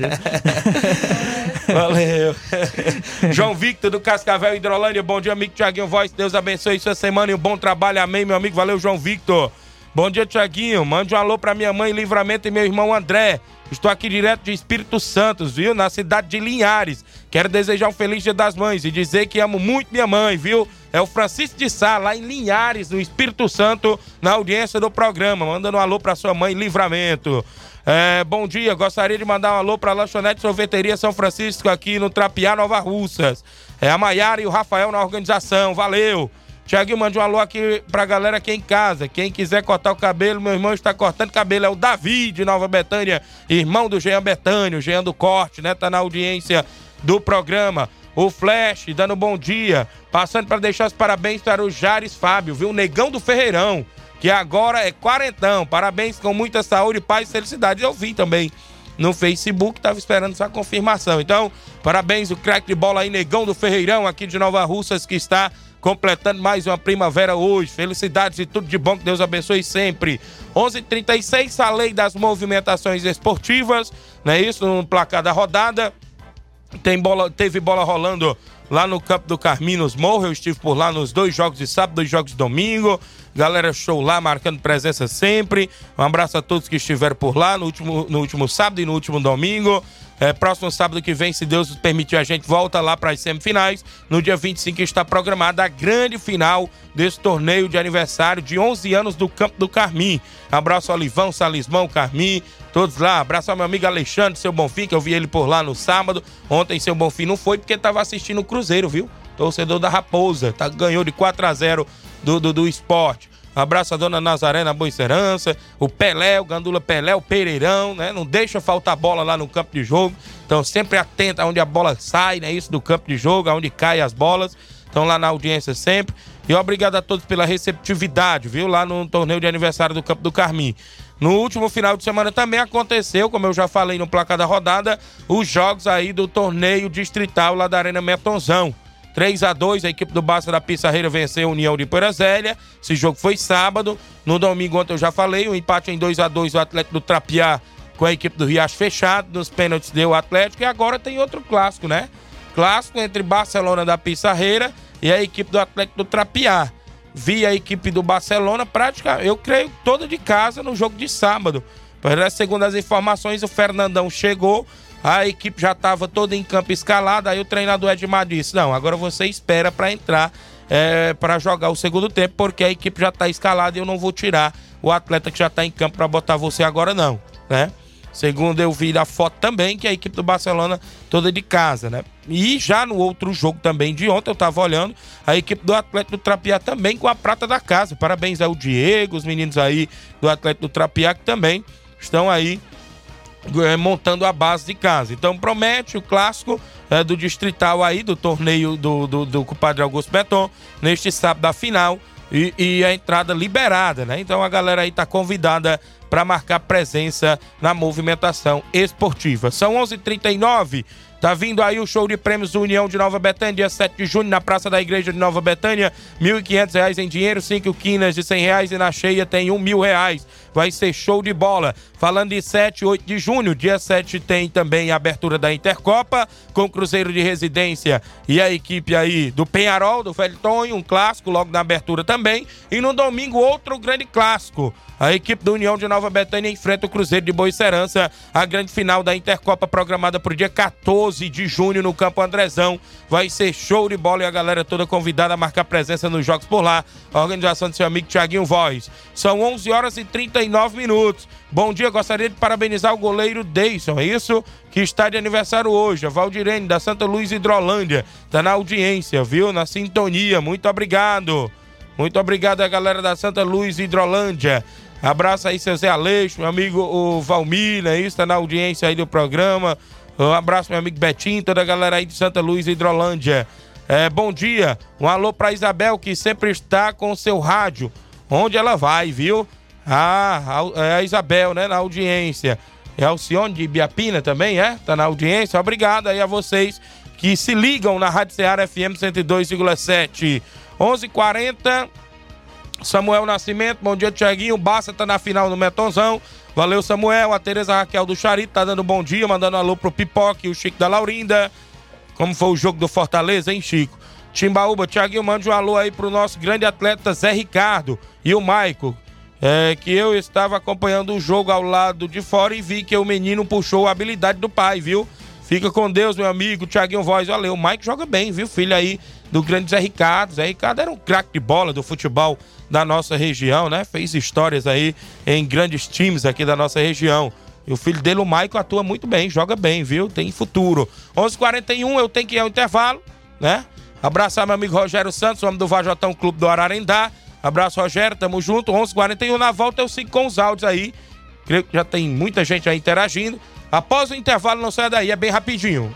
Valeu. João Victor do Cascavel Hidrolândia, bom dia, amigo Tiaguinho Voz, Deus abençoe sua semana e um bom trabalho, amém, meu amigo, valeu, João Victor. Bom dia, Tiaguinho, mande um alô pra minha mãe Livramento e meu irmão André. Estou aqui direto de Espírito Santo, viu? Na cidade de Linhares. Quero desejar um feliz Dia das Mães e dizer que amo muito minha mãe, viu? É o Francisco de Sá, lá em Linhares, no Espírito Santo, na audiência do programa. Mandando um alô pra sua mãe Livramento. Bom dia, gostaria de mandar um alô pra Lanchonete Sorveteria São Francisco, aqui no Trapiá, Nova Russas. A Maiara e o Rafael na organização, valeu. Tiaguinho, mande um alô aqui pra galera aqui em casa. Quem quiser cortar o cabelo, meu irmão está cortando cabelo. É o Davi de Nova Betânia, irmão do Jean Betânia, o Jean do Corte, né? Tá na audiência do programa. O Flash, dando bom dia. Passando para deixar os parabéns para o Jares Fábio, viu? O Negão do Ferreirão, que agora é quarentão. Parabéns, com muita saúde, paz e felicidade. Eu vi também no Facebook, tava esperando essa confirmação. Então, parabéns, o craque de bola aí, Negão do Ferreirão, aqui de Nova Russas, que está completando mais uma primavera hoje. Felicidades e tudo de bom, que Deus abençoe sempre. 11h36, a lei das movimentações esportivas, não é isso? No placar da rodada, teve bola rolando lá no campo do Carminos Morro. Eu estive por lá nos 2 jogos de sábado, 2 jogos de domingo. Galera show lá, marcando presença sempre. Um abraço a todos que estiveram por lá no último sábado e no último domingo. Próximo sábado que vem, se Deus permitir, a gente volta lá para as semifinais. No dia 25 está programada a grande final desse torneio de aniversário de 11 anos do Campo do Carmim. Abraço ao Olivão, Salismão, Carmim, todos lá. Abraço ao meu amigo Alexandre, seu Bonfim, que eu vi ele por lá no sábado. Ontem seu Bonfim não foi porque estava assistindo o Cruzeiro, viu? Torcedor da Raposa, ganhou de 4-0 do Sport. Abraço a dona Nazaré na Boa Serança, o Pelé, o Gandula Pelé, o Pereirão, né? Não deixa faltar bola lá no campo de jogo. Então sempre atento aonde a bola sai, né? Isso do campo de jogo, aonde caem as bolas. Estão lá na audiência sempre. E obrigado a todos pela receptividade, viu? Lá no torneio de aniversário do Campo do Carmim. No último final de semana também aconteceu, como eu já falei no placar da rodada, os jogos aí do torneio distrital lá da Arena Metonzão. 3-2, a equipe do Barça da Pissarreira venceu a União de Poeira Zélia. Esse jogo foi sábado. No domingo, ontem eu já falei, um empate em 2-2, o Atlético do Trapiá com a equipe do Riacho Fechado. Nos pênaltis deu o Atlético. E agora tem outro clássico, né? Clássico entre Barcelona da Pissarreira e a equipe do Atlético do Trapiá. Vi a equipe do Barcelona praticamente, eu creio, toda de casa no jogo de sábado. Segundo as informações, o Fernandão chegou, a equipe já estava toda em campo escalada, aí o treinador Edmar disse, não, agora você espera para entrar, para jogar o segundo tempo, porque a equipe já está escalada e eu não vou tirar o atleta que já está em campo para botar você agora não, né? Segundo eu vi da foto também, que a equipe do Barcelona toda de casa, né? E já no outro jogo também de ontem, eu tava olhando, a equipe do Atlético do Trapiá também com a prata da casa. Parabéns ao Diego, os meninos aí do Atlético do Trapiá que também estão aí montando a base de casa. Então promete o clássico do distrital aí, do torneio do Compadre Augusto Beton, neste sábado da final. E a entrada liberada, né? Então a galera aí tá convidada para marcar presença na movimentação esportiva. São 11h39, tá vindo aí o show de prêmios do União de Nova Betânia, dia 7 de junho, na Praça da Igreja de Nova Betânia, R$ 1.500 em dinheiro, 5 quinas de R$100 e na cheia tem R$1.000. Vai ser show de bola. Falando de 7 e 8 de junho, dia 7 tem também a abertura da Intercopa, com o Cruzeiro de Residência e a equipe aí do Penharol, do Velho Tonho, um clássico logo na abertura também. E no domingo, outro grande clássico. A equipe do União de Nova Betânia enfrenta o Cruzeiro de Boa Serança, a grande final da Intercopa programada para o dia 14 de junho no Campo Andrezão. Vai ser show de bola e a galera toda convidada a marcar presença nos jogos por lá. A organização do seu amigo Thiaguinho Voz. São 11h39. Bom dia, gostaria de parabenizar o goleiro Deison, é isso? Que está de aniversário hoje. A Valdirene, da Santa Luz Hidrolândia. Está na audiência, viu? Na sintonia. Muito obrigado. Muito obrigado a galera da Santa Luz Hidrolândia. Abraço aí, seu Zé Aleixo, meu amigo o Valmir, né? Está na audiência aí do programa. Um abraço, meu amigo Betinho, toda a galera aí de Santa Luz Hidrolândia. Bom dia. Um alô pra Isabel, que sempre está com o seu rádio. Onde ela vai, viu? A Isabel, né? Na audiência. É Alcione de Ibiapina também, tá na audiência. Obrigado aí a vocês que se ligam na Rádio Ceará FM 102,7. 11h40. Samuel Nascimento, bom dia, Thiaguinho. O Barça tá na final no Metonzão. Valeu, Samuel. A Tereza Raquel do Charito tá dando bom dia, mandando um alô pro Pipoca e o Chico da Laurinda. Como foi o jogo do Fortaleza, hein, Chico? Timbaúba, Thiaguinho, mande um alô aí pro nosso grande atleta Zé Ricardo e o Maico. Que eu estava acompanhando o jogo ao lado de fora e vi que o menino puxou a habilidade do pai, viu? Fica com Deus, meu amigo, Thiaguinho Voz. Valeu, o Mike joga bem, viu? Filho aí do grande Zé Ricardo. Zé Ricardo era um craque de bola do futebol da nossa região, né? Fez histórias aí em grandes times aqui da nossa região. E o filho dele, o Maico, atua muito bem, joga bem, viu? Tem futuro. 11h41, eu tenho que ir ao intervalo, né? Abraçar meu amigo Rogério Santos, homem do Vajotão Clube do Ararendá. Abraço, Rogério, tamo junto. 11h41, na volta eu sigo com os áudios aí. Creio que já tem muita gente aí interagindo. Após o intervalo, não saia daí, é bem rapidinho.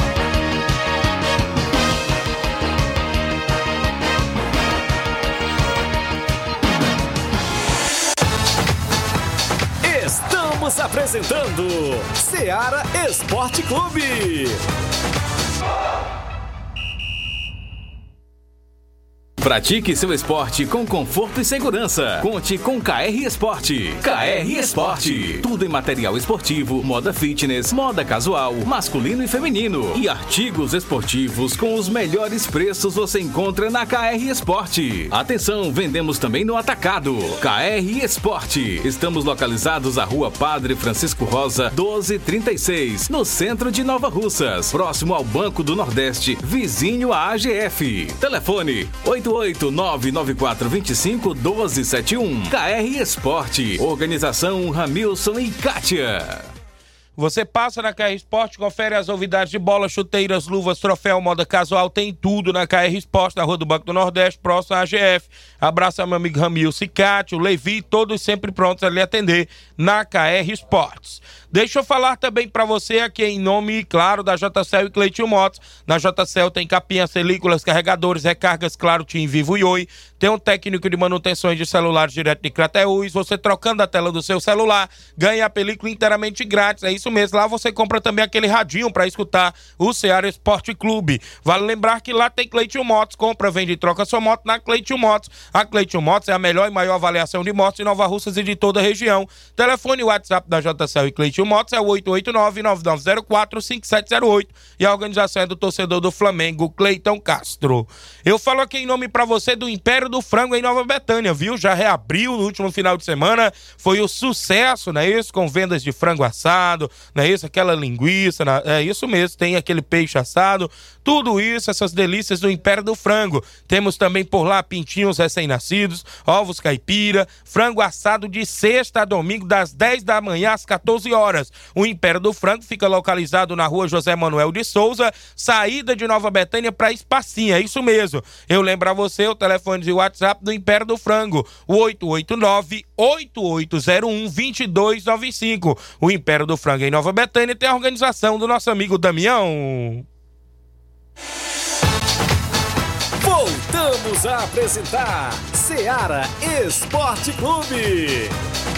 Estamos apresentando Ceará Esporte Clube. Pratique seu esporte com conforto e segurança. Conte com KR Esporte. KR Esporte. Tudo em material esportivo, moda fitness, moda casual, masculino e feminino. E artigos esportivos com os melhores preços você encontra na KR Esporte. Atenção, vendemos também no atacado. KR Esporte. Estamos localizados à Rua Padre Francisco Rosa, 1236, no centro de Nova Russas, próximo ao Banco do Nordeste, vizinho à AGF. Telefone 88994251271. KR Esporte. Organização Ramilson e Kátia. Você passa na KR Esporte, confere as novidades de bola, chuteiras, luvas, troféu, moda casual, tem tudo na KR Esporte, na Rua do Banco do Nordeste, próximo à AGF. Abraço meu amigo Ramilson e Kátia, o Levi, todos sempre prontos a lhe atender na KR Esportes. Deixa eu falar também para você aqui em nome, claro, da JCL e Cleitinho Motos. Na JCL tem capinhas, películas, carregadores, recargas, claro, TIM, Vivo e Oi. Tem um técnico de manutenções de celulares direto de Crateús. Você trocando a tela do seu celular, ganha a película inteiramente grátis. É isso mesmo, lá você compra também aquele radinho para escutar o Ceará Esporte Clube. Vale lembrar que lá tem Cleitinho Motos. Compra, vende e troca sua moto na Cleitinho Motos. A Cleitinho Motos é a melhor e maior avaliação de motos de Nova Russas e de toda a região. Telefone e WhatsApp da JCL e Cleitinho Motos é o 889-9904-5708 e a organização é do torcedor do Flamengo, Cleiton Castro. Eu falo aqui em nome pra você do Império do Frango em Nova Betânia, viu? Já reabriu no último final de semana, foi o sucesso, não é isso? Com vendas de frango assado, não é isso? Aquela linguiça, é isso mesmo, tem aquele peixe assado, tudo isso, essas delícias do Império do Frango. Temos também por lá pintinhos recém-nascidos, ovos caipira, frango assado de sexta a domingo das 10 da manhã às 14 horas. O Império do Frango fica localizado na Rua José Manuel de Souza, saída de Nova Betânia para Espacinha, é isso mesmo. Eu lembro a você o telefone de WhatsApp do Império do Frango, o 889-8801-2295. O Império do Frango em Nova Betânia tem a organização do nosso amigo Damião. Voltamos a apresentar Ceará Esporte Clube.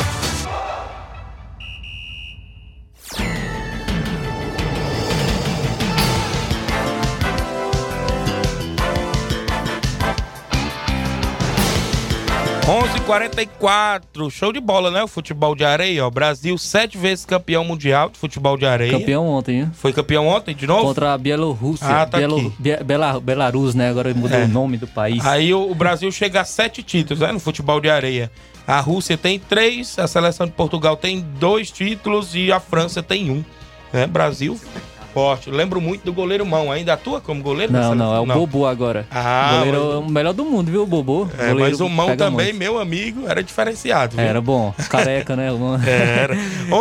11h44, show de bola, né? O futebol de areia, ó. Brasil 7 vezes campeão mundial de futebol de areia. Campeão ontem, hein? Foi campeão ontem de novo? Contra a Bielorrússia. Tá aqui. Belarus, né? Agora mudou o nome do país. Aí o Brasil chega a 7 títulos, né? No futebol de areia. A Rússia tem 3, a seleção de Portugal tem 2 títulos e a França tem 1. Né? Brasil forte. Lembro muito do goleiro Mão. Ainda atua como goleiro? Não, é o Bobô agora. O goleiro é o melhor do mundo, viu, o Bobô? Mas o Mão também, meu amigo, era diferenciado. Viu? Era bom. Careca, né? Era.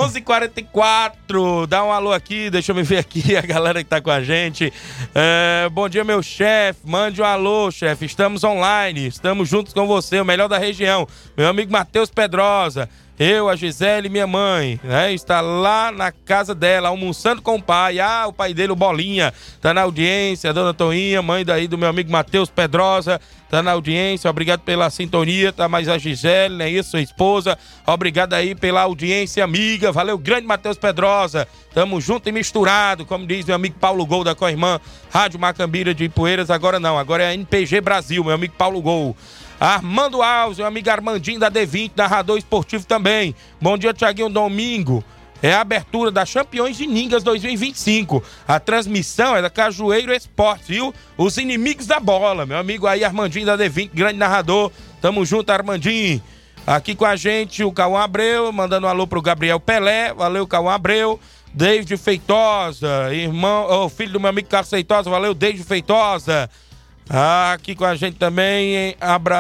11h44. Dá um alô aqui, deixa eu me ver aqui a galera que tá com a gente. Bom dia, meu chefe. Mande um alô, chefe. Estamos online. Estamos juntos com você, o melhor da região. Meu amigo Matheus Pedrosa. Eu, a Gisele e minha mãe, né? Está lá na casa dela, almoçando com o pai. O pai dele, o Bolinha, tá na audiência. A dona Toinha, mãe daí do meu amigo Matheus Pedrosa, tá na audiência. Obrigado pela sintonia, tá? Mais a Gisele, né? Isso, sua esposa. Obrigado aí pela audiência, amiga. Valeu, grande Matheus Pedrosa. Tamo junto e misturado, como diz meu amigo Paulo Gol da Coirmã, Rádio Macambira de Ipueiras. Agora não, agora é a NPG Brasil, meu amigo Paulo Gol. Armando Alves, meu amigo Armandinho da D20, narrador esportivo também. Bom dia, Thiaguinho. Domingo é a abertura da Campeões de Ningas 2025. A transmissão é da Cajueiro Esportes, viu? Os inimigos da bola. Meu amigo aí, Armandinho da D20, grande narrador. Tamo junto, Armandinho. Aqui com a gente o Cauã Abreu, mandando um alô pro Gabriel Pelé. Valeu, Cauã Abreu. David Feitosa, filho do meu amigo Carlos Feitosa. Valeu, David Feitosa. Aqui com a gente também,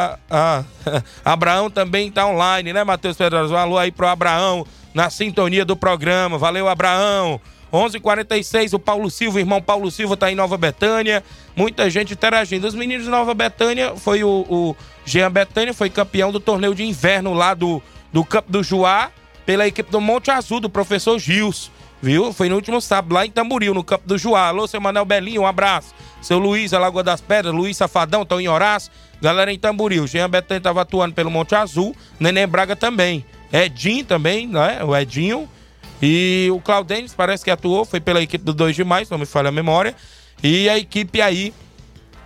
Abraão também tá online, né, Matheus Pedrosa? Um alô aí pro Abraão, na sintonia do programa. Valeu, Abraão. 11h46, o Paulo Silva, irmão Paulo Silva tá em Nova Betânia. Muita gente interagindo. Os meninos de Nova Betânia, foi o Jean Betânia, foi campeão do torneio de inverno lá do Campo do Juá, pela equipe do Monte Azul, do professor Gilson. Viu? Foi no último sábado, lá em Tamboril, no Campo do Juá. Alô, seu Manel Belinho, um abraço. Seu Luiz, a Lagoa das Pedras, Luiz Safadão, estão em Horácio. Galera em Tamboril. Jean Betânia estava atuando pelo Monte Azul. Neném Braga também. Edinho também, né? O Edinho. E o Claudênis parece que atuou, foi pela equipe do 2 de Maio, se não me falha a memória. E a equipe aí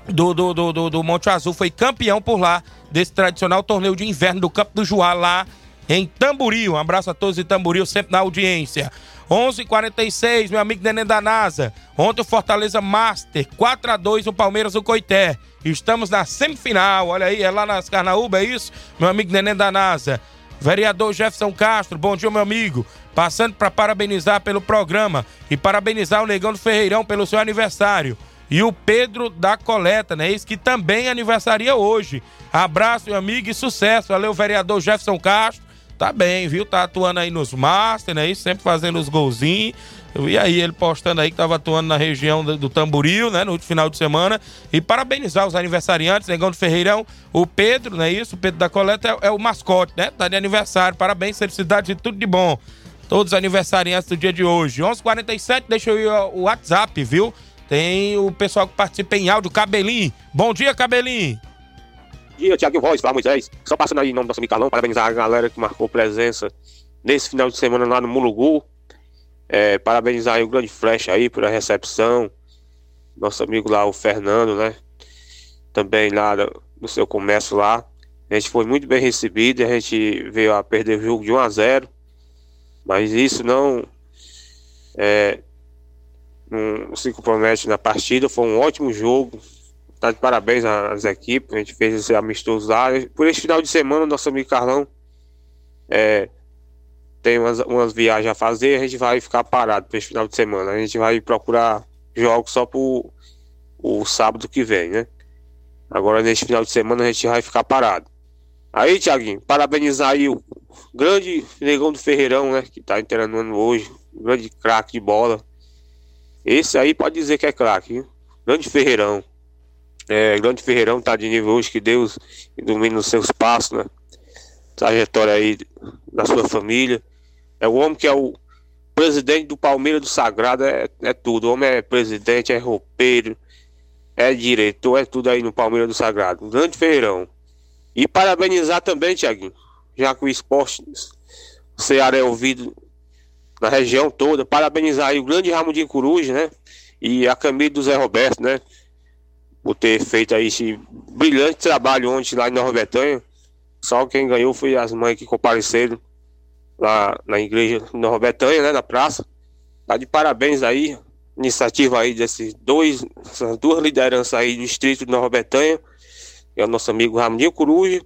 do Monte Azul, foi campeão por lá desse tradicional torneio de inverno do Campo do Juá, lá em Tamboril. Um abraço a todos de Tamboril, sempre na audiência. 11h46, meu amigo Neném da NASA. Ontem o Fortaleza Master, 4-2 o Palmeiras do Coité. Estamos na semifinal, olha aí, é lá nas Carnaúba, é isso? Meu amigo Neném da NASA. Vereador Jefferson Castro, bom dia, meu amigo. Passando para parabenizar pelo programa e parabenizar o Negão do Ferreirão pelo seu aniversário. E o Pedro da Coleta, né? Esse que também aniversaria hoje. Abraço, meu amigo, e sucesso. Valeu, vereador Jefferson Castro. Tá bem, viu? Tá atuando aí nos Master, né? Sempre fazendo os golzinhos. Eu vi aí ele postando aí que tava atuando na região do Tamboril, né? No último final de semana. E parabenizar os aniversariantes, Negão do Ferreirão. O Pedro, não é isso? O Pedro da Coleta é o mascote, né? Tá de aniversário. Parabéns, felicidade e tudo de bom. Todos os aniversariantes do dia de hoje. 11h47, deixa eu ir ao WhatsApp, viu? Tem o pessoal que participa em áudio, Cabelinho. Bom dia, Cabelinho. Bom dia, Thiago Voz, fala Moisés. Só passando aí em nome do nosso amigo Carlão, parabenizar a galera que marcou presença nesse final de semana lá no Mulugu. Parabenizar aí o Grande Flecha aí por a recepção. Nosso amigo lá, o Fernando, né? Também lá no seu comércio lá. A gente foi muito bem recebido, a gente veio a perder o jogo de 1-0. Mas isso não se compromete na partida. Foi um ótimo jogo. Tá de parabéns às equipes. A gente fez esse amistoso lá. Por esse final de semana, o nosso amigo Carlão tem umas viagens a fazer. A gente vai ficar parado por esse final de semana. A gente vai procurar jogos só pro o sábado que vem, né? Agora, nesse final de semana, a gente vai ficar parado. Aí, Thiaguinho, parabenizar aí o grande Negão do Ferreirão, né? Que tá inteirando o ano hoje. Um grande craque de bola. Esse aí pode dizer que é craque, hein? Grande Ferreirão. Grande Ferreirão tá de nível hoje, que Deus ilumine os seus passos, né? Trajetória aí da sua família. É o homem que é o presidente do Palmeiras do Sagrado, é tudo. O homem é presidente, é roupeiro, é diretor, é tudo aí no Palmeiras do Sagrado. Grande Ferreirão. E parabenizar também, Thiaguinho, já que o esporte Ceará é ouvido na região toda, parabenizar aí o grande Ramudinho Coruja, né? E a Camille do Zé Roberto, né? Por ter feito aí esse brilhante trabalho ontem lá em Nova Betânia. Só quem ganhou foi as mães que compareceram lá na igreja de Nova Betânia, né? Na praça. Tá de parabéns aí. Iniciativa aí essas duas lideranças aí do distrito de Nova Betânia. É o nosso amigo Ramudinho Coruja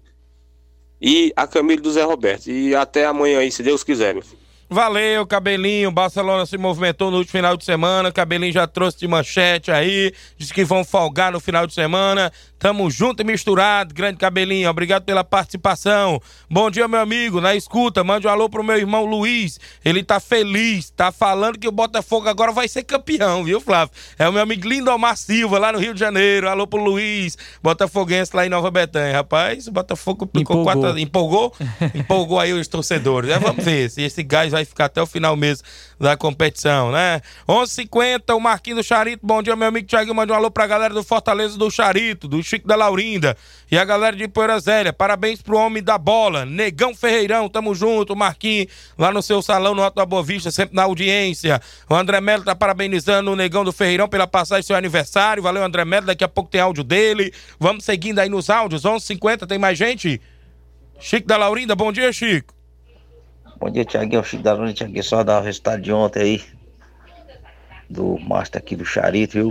e a Camille do Zé Roberto. E até amanhã aí, se Deus quiser, meu filho. Valeu, Cabelinho. Barcelona se movimentou no último final de semana. Cabelinho já trouxe de manchete aí. Diz que vão folgar no final de semana. Tamo junto e misturado. Grande Cabelinho, obrigado pela participação. Bom dia, meu amigo. Na escuta, mande um alô pro meu irmão Luiz. Ele tá feliz. Tá falando que o Botafogo agora vai ser campeão, viu, Flávio? É o meu amigo Lindomar Silva, lá no Rio de Janeiro. Alô pro Luiz, botafoguense lá em Nova Betânia. Rapaz, o Botafogo empolgou? Empolgou aí os torcedores. Vamos ver se esse gás vai ficar até o final mesmo da competição, né? 11h50, o Marquinhos do Charito. Bom dia, meu amigo Thiago. Mande um alô pra galera do Fortaleza do Charito, do Chico da Laurinda e a galera de Poeira Zélia. Parabéns pro homem da bola, Negão Ferreirão. Tamo junto, Marquinhos, lá no seu salão no Alto da Boa Vista, sempre na audiência. O André Melo tá parabenizando o Negão do Ferreirão pela passagem do seu aniversário. Valeu, André Melo. Daqui a pouco tem áudio dele. Vamos seguindo aí nos áudios. 11h50, tem mais gente? Chico da Laurinda, bom dia, Chico. Bom dia, Thiaguinho, Chico da Laurinda, Thiaguinho, só dar o resultado de ontem aí, do Master aqui do Charito, viu?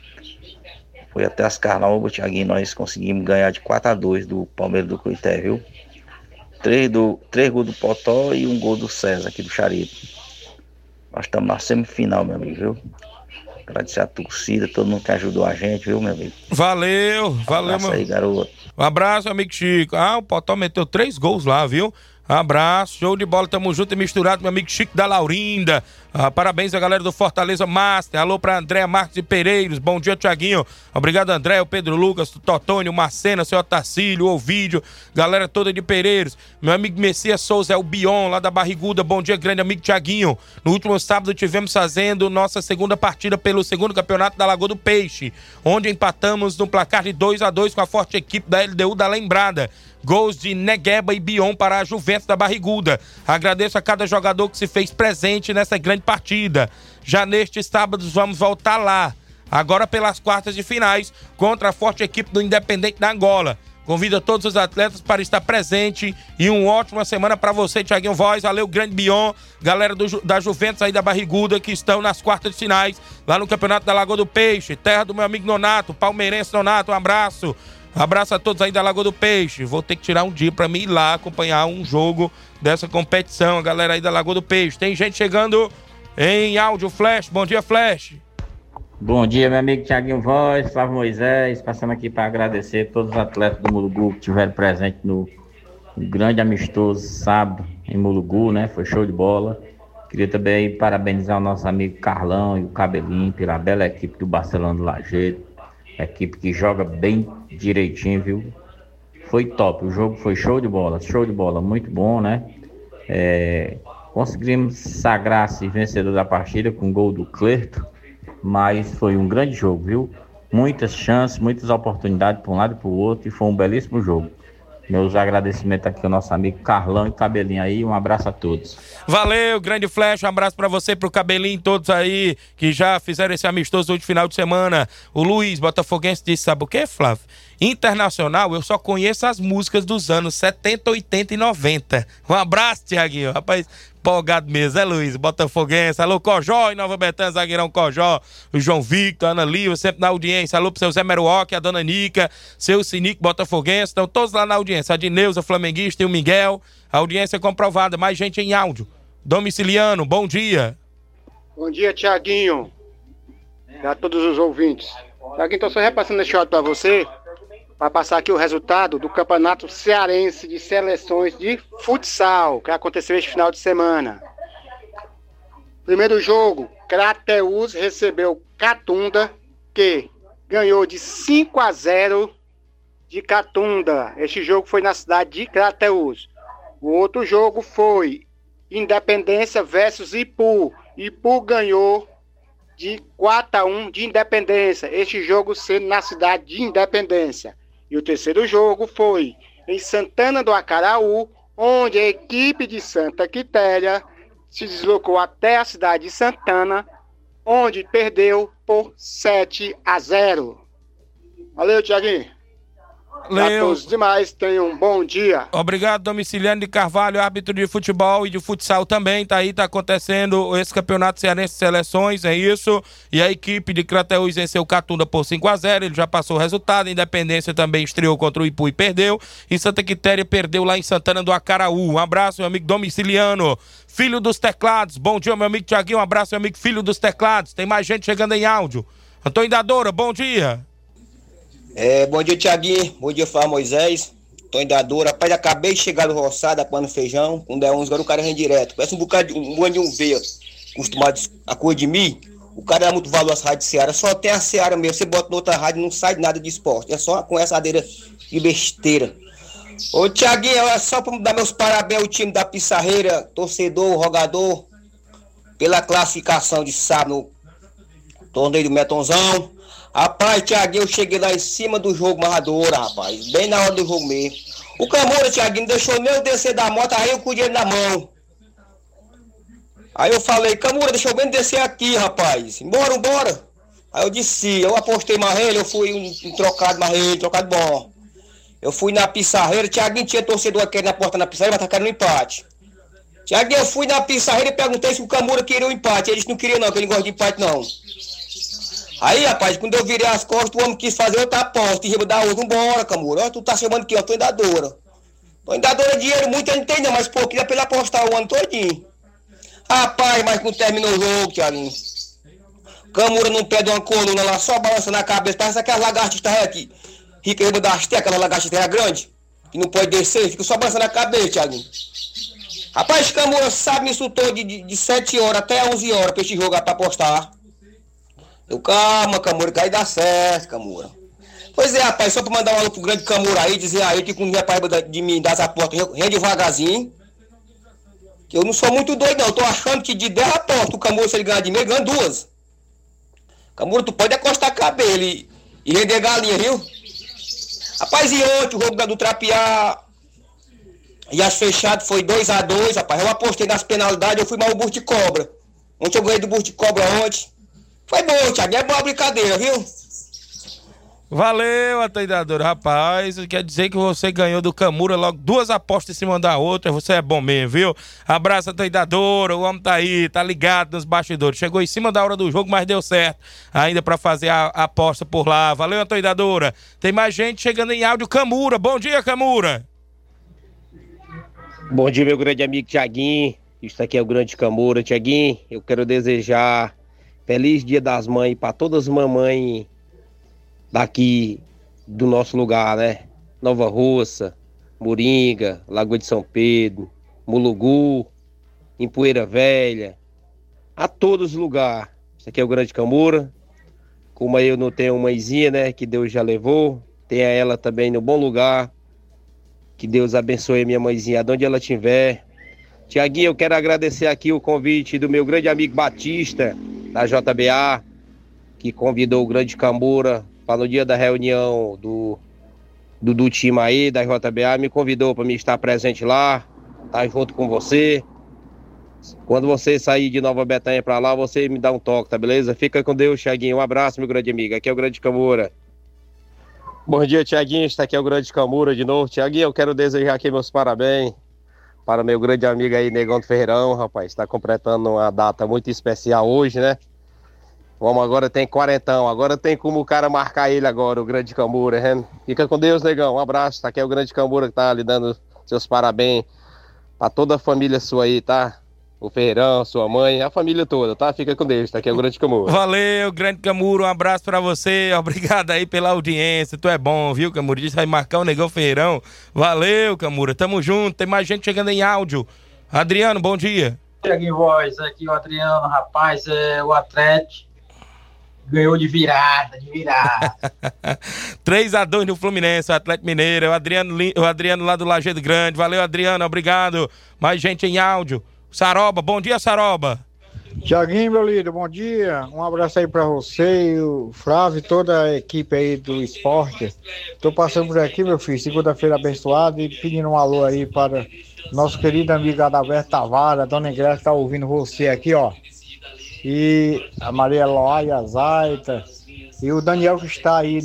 Foi até as Carnaúba, Thiaguinho, nós conseguimos ganhar de 4-2 do Palmeiras do Coité, viu? 3 gols do Potó e 1 gol do César aqui do Charito. Nós estamos na semifinal, meu amigo, viu? Agradecer a torcida, todo mundo que ajudou a gente, viu, meu amigo? Valeu, meu. Aí, garoto. Um abraço, amigo Chico. O Potó meteu 3 gols lá, viu? Abraço, show de bola, tamo junto e misturado, meu amigo Chico da Laurinda. Parabéns a galera do Fortaleza Master. Alô pra André Marques de Pereiros. Bom dia, Thiaguinho. Obrigado, André, o Pedro Lucas, o Totônio, o Marcena, o seu Otacílio, o Ovídio, galera toda de Pereiros. Meu amigo Messias Souza, é o Bion, lá da Barriguda. Bom dia, grande amigo Thiaguinho. No último sábado tivemos fazendo nossa segunda partida pelo segundo campeonato da Lagoa do Peixe, onde empatamos no placar de 2-2 com a forte equipe da LDU da Lembrada. Gols de Negueba e Bion para a Juventus da Barriguda. Agradeço a cada jogador que se fez presente nessa grande partida. Já neste sábado vamos voltar lá. agora pelas quartas de finais contra a forte equipe do Independente da Angola. Convido todos os atletas para estar presente e uma ótima semana para você, Thiaguinho Voz. Valeu, Grande Bion, galera da Juventus aí da Barriguda, que estão nas quartas de finais, lá no Campeonato da Lagoa do Peixe, terra do meu amigo Nonato, palmeirense Nonato, um abraço. Abraço a todos aí da Lagoa do Peixe. Vou ter que tirar um dia para mim ir lá acompanhar um jogo dessa competição, a galera aí da Lagoa do Peixe. Tem gente chegando em áudio, Flash. Bom dia, Flash. Bom dia, meu amigo Thiaguinho Voz, Flávio Moisés, passando aqui para agradecer a todos os atletas do Mulugu que estiveram presentes no grande amistoso sábado em Mulugu, né? Foi show de bola. Queria também parabenizar o nosso amigo Carlão e o Cabelinho pela bela equipe do Barcelona do Lajeado, equipe que joga bem direitinho, viu? Foi top, o jogo foi show de bola, muito bom, né? Conseguimos sagrar-se vencedor da partida com o gol do Clerto, mas foi um grande jogo, viu? Muitas chances, muitas oportunidades para um lado e para o outro, e foi um belíssimo jogo. Meus agradecimentos aqui ao nosso amigo Carlão e Cabelinho aí, um abraço a todos. Valeu, grande Flash, um abraço pra você, pro Cabelinho, todos aí que já fizeram esse amistoso hoje final de semana. O Luiz, botafoguense, disse, sabe o que, Flávio? Internacional, eu só conheço as músicas dos anos 70, 80 e 90. Um abraço, Thiaguinho, rapaz, empolgado mesmo, Luiz, botafoguense. Alô, Cojó, em Nova Betânia, zagueirão Cojó, o João Victor, Ana Lívia, sempre na audiência. Alô pro seu Zé Meruoque, a dona Nica, seu Sinico, botafoguense, estão todos lá na audiência. A Dineuza, flamenguista, e o Miguel, a audiência comprovada, mais gente em áudio. Domiciliano, bom dia. Bom dia, Thiaguinho, e a todos os ouvintes. Thiaguinho, tô só repassando esse shot pra você, para passar aqui o resultado do Campeonato Cearense de Seleções de Futsal, que aconteceu este final de semana. Primeiro jogo, Crateús recebeu Catunda, que ganhou de 5-0 de Catunda. Este jogo foi na cidade de Crateús. O outro jogo foi Independência versus Ipu. Ipu ganhou de 4-1 de Independência. Este jogo sendo na cidade de Independência. E o terceiro jogo foi em Santana do Acaraú, onde a equipe de Santa Quitéria se deslocou até a cidade de Santana, onde perdeu por 7-0. Valeu, Thiaguinho. Valeu. A todos demais, tenham um bom dia. Obrigado, Domiciliano de Carvalho, árbitro de futebol e de futsal também. Tá aí, tá acontecendo esse campeonato cearense de seleções, é isso. E a equipe de Crateús venceu o Catunda por 5-0, ele já passou o resultado. A Independência também estreou contra o Ipu e perdeu. E Santa Quitéria perdeu lá em Santana do Acaraú. Um abraço, meu amigo Domiciliano. Filho dos Teclados, bom dia, meu amigo Thiaguinho. Um abraço, meu amigo Filho dos Teclados. Tem mais gente chegando em áudio. Antônio Dadora, bom dia. Bom dia, Thiaguinho. Bom dia, Flávio Moisés. Tô em Dadora. Rapaz, acabei de chegar do roçado, pano feijão. Com 10 agora o cara vem direto. Parece um bocado de um veio acostumado a cor de mim. O cara dá muito valor às rádios Ceará. Só tem a Ceará mesmo. Você bota na outra rádio, não sai nada de esporte. É só com essa adeira de besteira. Ô, Thiaguinho, é só pra dar meus parabéns ao time da Pissarreira, torcedor, rogador, pela classificação de sábado no torneio do Metonzão. Rapaz, Thiaguinho, eu cheguei lá em cima do jogo Marradora, rapaz, bem na hora do jogo mesmo. O Camura, Thiaguinho, não deixou nem eu descer da moto, aí eu com o dinheiro na mão. Aí eu falei, Camura, deixa eu bem descer aqui, rapaz, embora. Aí eu disse, eu apostei Marrelha, eu fui um trocado Marrelha, trocado bom. Eu fui na Pissarreira, Thiaguinho tinha torcedor aqui na porta na Pissarreira, mas tá querendo um empate. Thiaguinho, eu fui na Pissarreira e perguntei se o Camura queria um empate, eles não queriam não, que ele não gosta de empate não. Aí, rapaz, quando eu virei as costas, o homem quis fazer outra aposta. E riba da outra, vambora, Camura. Ó, tu tá chamando aqui, ó, tô em Dadora. Tô em Dadora, dinheiro muito ele não tem não, mas pô, queria pra ele apostar o ano todinho. Rapaz, mas quando terminou o jogo, Thiaguinho, Camura não pede uma coluna lá, só balança na cabeça, parece aquelas lagartixas aqui. Rica riba das tecas, aquela lagartixa grande, que não pode descer, fica só balançando na cabeça, Thiaguinho. Rapaz, Camura sabe, me insultou de 7 horas até 11 horas pra esse jogo pra apostar. Eu, calma, Camura, que aí dá certo, Camura. Pois é, rapaz, só pra mandar um alô pro grande Camura aí, dizer a ele que quando vier pra de mim dar essa porta, rende devagarzinho. Que eu não sou muito doido, não. Eu tô achando que de 10 apostas, o Camura, se ele ganhar de mim, ele ganha 2. Camura, tu pode acostar cabelo e render galinha, viu? Rapaz, e ontem o jogo do Trapiá e as fechadas foi 2-2, rapaz. Eu apostei nas penalidades, eu fui mal o burro de cobra. Ontem eu ganhei do burro de cobra ontem. Foi bom, Thiaguinho, é boa brincadeira, viu? Valeu, atendedor. Rapaz, quer dizer que você ganhou do Camura logo 2 apostas em cima da outra. Você é bom mesmo, viu? Abraço, atendedora. O homem tá aí, tá ligado nos bastidores. Chegou em cima da hora do jogo, mas deu certo ainda pra fazer a aposta por lá. Valeu, atendedora. Tem mais gente chegando em áudio. Camura, bom dia, Camura. Bom dia, meu grande amigo Thiaguinho. Isso aqui é o grande Camura. Thiaguinho, eu quero desejar feliz Dia das Mães pra todas as mamães daqui do nosso lugar, né? Nova Russa, Moringa, Lagoa de São Pedro, Mulugu, Empoeira Velha, a todos os lugares. Isso aqui é o grande Camura. Como eu não tenho mãezinha, né? Que Deus já levou, tenha ela também no bom lugar. Que Deus abençoe a minha mãezinha, de onde ela estiver. Tiaguinho, eu quero agradecer aqui o convite do meu grande amigo Batista, da JBA, que convidou o grande Camura para no dia da reunião do time aí, da JBA, me convidou para me estar presente lá, estar junto com você. Quando você sair de Nova Betânia para lá, você me dá um toque, tá beleza? Fica com Deus, Tiaguinho. Um abraço, meu grande amigo. Aqui é o grande Camura. Bom dia, Tiaguinho. Está aqui é o grande Camura de novo. Tiaguinho, eu quero desejar aqui meus parabéns para meu grande amigo aí, Negão do Ferreirão, rapaz. Está completando uma data muito especial hoje, né? Vamos, agora tem 40, agora tem como o cara marcar ele agora, o grande Camura, né? Fica com Deus, Negão. Um abraço. Está aqui é o grande Camura que tá lhe dando seus parabéns para toda a família sua aí, tá? O Ferreirão, sua mãe, a família toda, tá? Fica com Deus, tá aqui é o grande Camura. Valeu, grande Camura, um abraço pra você, obrigado aí pela audiência, tu é bom, viu, Camura? Disse vai marcar o Negão Ferreirão. Valeu, Camura, tamo junto, tem mais gente chegando em áudio. Adriano, bom dia. Tiaguinho Voz, aqui o Adriano, rapaz, o Atlético ganhou de virada. 3-2 no Fluminense, o Atlético Mineiro, o Adriano lá do Lajeado Grande. Valeu, Adriano, obrigado. Mais gente em áudio. Saroba, bom dia, Saroba. Tiaguinho, meu líder, bom dia. Um abraço aí pra você e o Flávio e toda a equipe aí do esporte. Tô passando por aqui, meu filho, segunda-feira abençoada, e pedindo um alô aí para nosso querido amigo Adalberto Tavares, a dona Ingrid tá ouvindo você aqui, ó. E a Maria Eloá e a Zaita. E o Daniel que está aí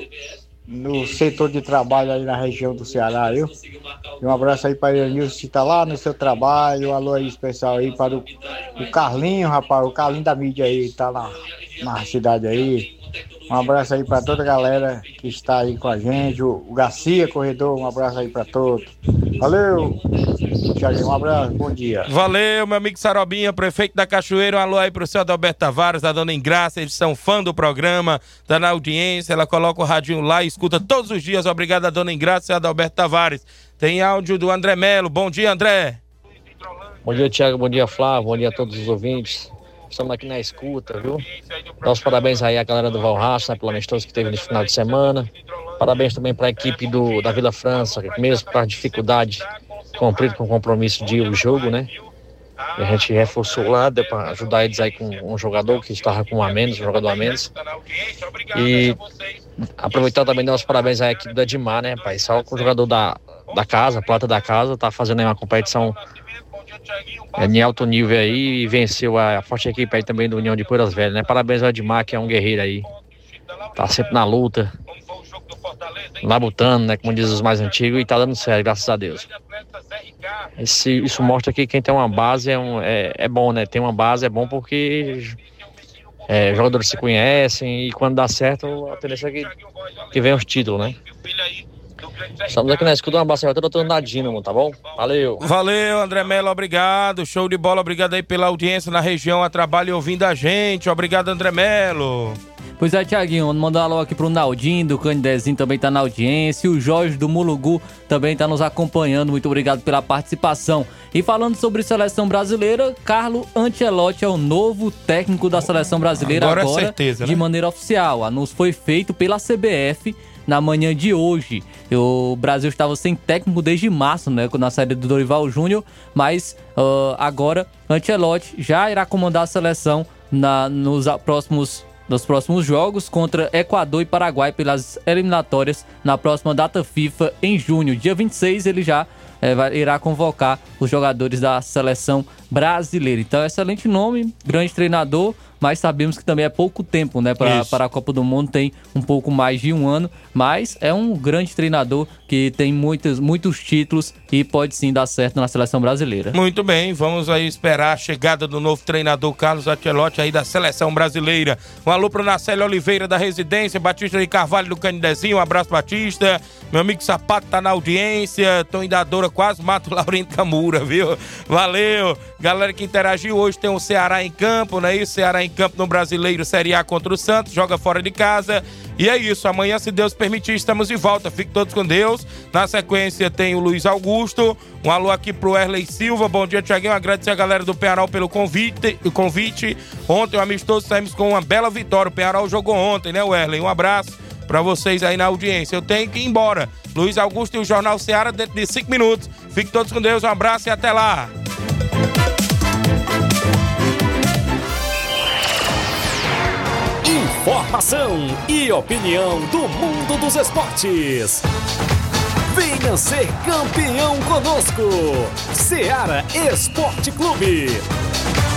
no setor de trabalho aí na região do Ceará, viu? E um abraço aí para o Nilson que está lá no seu trabalho. Um alô aí especial aí para o Carlinho, rapaz, o Carlinho da mídia aí, tá na cidade aí. Um abraço aí para toda a galera que está aí com a gente. O Garcia, corredor, um abraço aí para todos. Valeu, Thiago, um abraço, bom dia. Valeu, meu amigo Sarobinha, prefeito da Cachoeira. Um alô aí pro seu Adalberto Tavares, da dona Ingrácia. Eles são fã do programa, tá na audiência. Ela coloca o radinho lá e escuta todos os dias. Obrigado a dona Ingrácia e Adalberto Tavares. Tem áudio do André Melo. Bom dia, André. Bom dia, Thiago. Bom dia, Flávio. Bom dia a todos os ouvintes. Estamos aqui na escuta, viu? Dá os parabéns aí à galera do Valraço, né, pelo amistoso que teve nesse final de semana. Parabéns também para a equipe da Vila França, que mesmo com a dificuldade, cumprido com o compromisso de ir ao jogo, né? A gente reforçou lá, deu para ajudar eles aí com um jogador que estava com um jogador a menos. E aproveitar também dar os parabéns à equipe da Edmar, né, pai? Só com o jogador da casa, prata da casa, tá fazendo aí uma competição em alto nível aí e venceu a forte equipe aí também do União de Poeiras Velhas, né? Parabéns ao Edmar, que é um guerreiro aí. Tá sempre na luta, labutando, né? Como diz os mais antigos, e tá dando certo, graças a Deus. Isso mostra que quem tem uma base é bom, né? Tem uma base é bom porque jogadores se conhecem e quando dá certo, a tendência é que venha os títulos, né? Estamos aqui na escuta, um abraço aí, eu tô na Dínamo, tá bom? Valeu, André Melo, obrigado, show de bola, obrigado aí pela audiência na região, a trabalho e ouvindo a gente, obrigado, André Melo. Pois é, Thiaguinho, mandar um alô aqui pro Naldinho, do Canidezinho também tá na audiência, o Jorge do Mulugu também tá nos acompanhando, muito obrigado pela participação. E falando sobre seleção brasileira, Carlo Ancelotti é o novo técnico da seleção brasileira agora é certeza, de né? maneira oficial. O anúncio foi feito pela CBF na manhã de hoje. O Brasil estava sem técnico desde março, né, na saída do Dorival Júnior, mas agora Ancelotti já irá comandar a seleção nos próximos jogos contra Equador e Paraguai pelas eliminatórias na próxima data FIFA em junho. Dia 26 ele já irá convocar os jogadores da seleção brasileira. Então, excelente nome, grande treinador, mas sabemos que também é pouco tempo, né? Para a Copa do Mundo tem um pouco mais de um ano, mas é um grande treinador que tem muitos títulos e pode sim dar certo na seleção brasileira. Muito bem, vamos aí esperar a chegada do novo treinador Carlos Ancelotti aí da seleção brasileira. Um alô pro Nacélio Oliveira da Residência, Batista de Carvalho do Canidezinho, um abraço Batista, meu amigo Sapato tá na audiência, Tom Indadora quase mata o Laurindo Camura, viu? Valeu, galera que interagiu, hoje tem o Ceará em campo, não é isso? Ceará em campo no Brasileiro Série A contra o Santos, joga fora de casa. E é isso, amanhã, se Deus permitir, estamos de volta. Fiquem todos com Deus. Na sequência tem o Luiz Augusto. Um alô aqui pro Erley Silva. Bom dia, Tiaguinho. Agradecer a galera do Penharol pelo convite. Ontem o amistoso saímos com uma bela vitória. O Penharol jogou ontem, né, Erley? Um abraço pra vocês aí na audiência. Eu tenho que ir embora. Luiz Augusto e o Jornal Ceará dentro de 5 minutos. Fiquem todos com Deus. Um abraço e até lá. Informação e opinião do mundo dos esportes. Venha ser campeão conosco. Ceará Esporte Clube.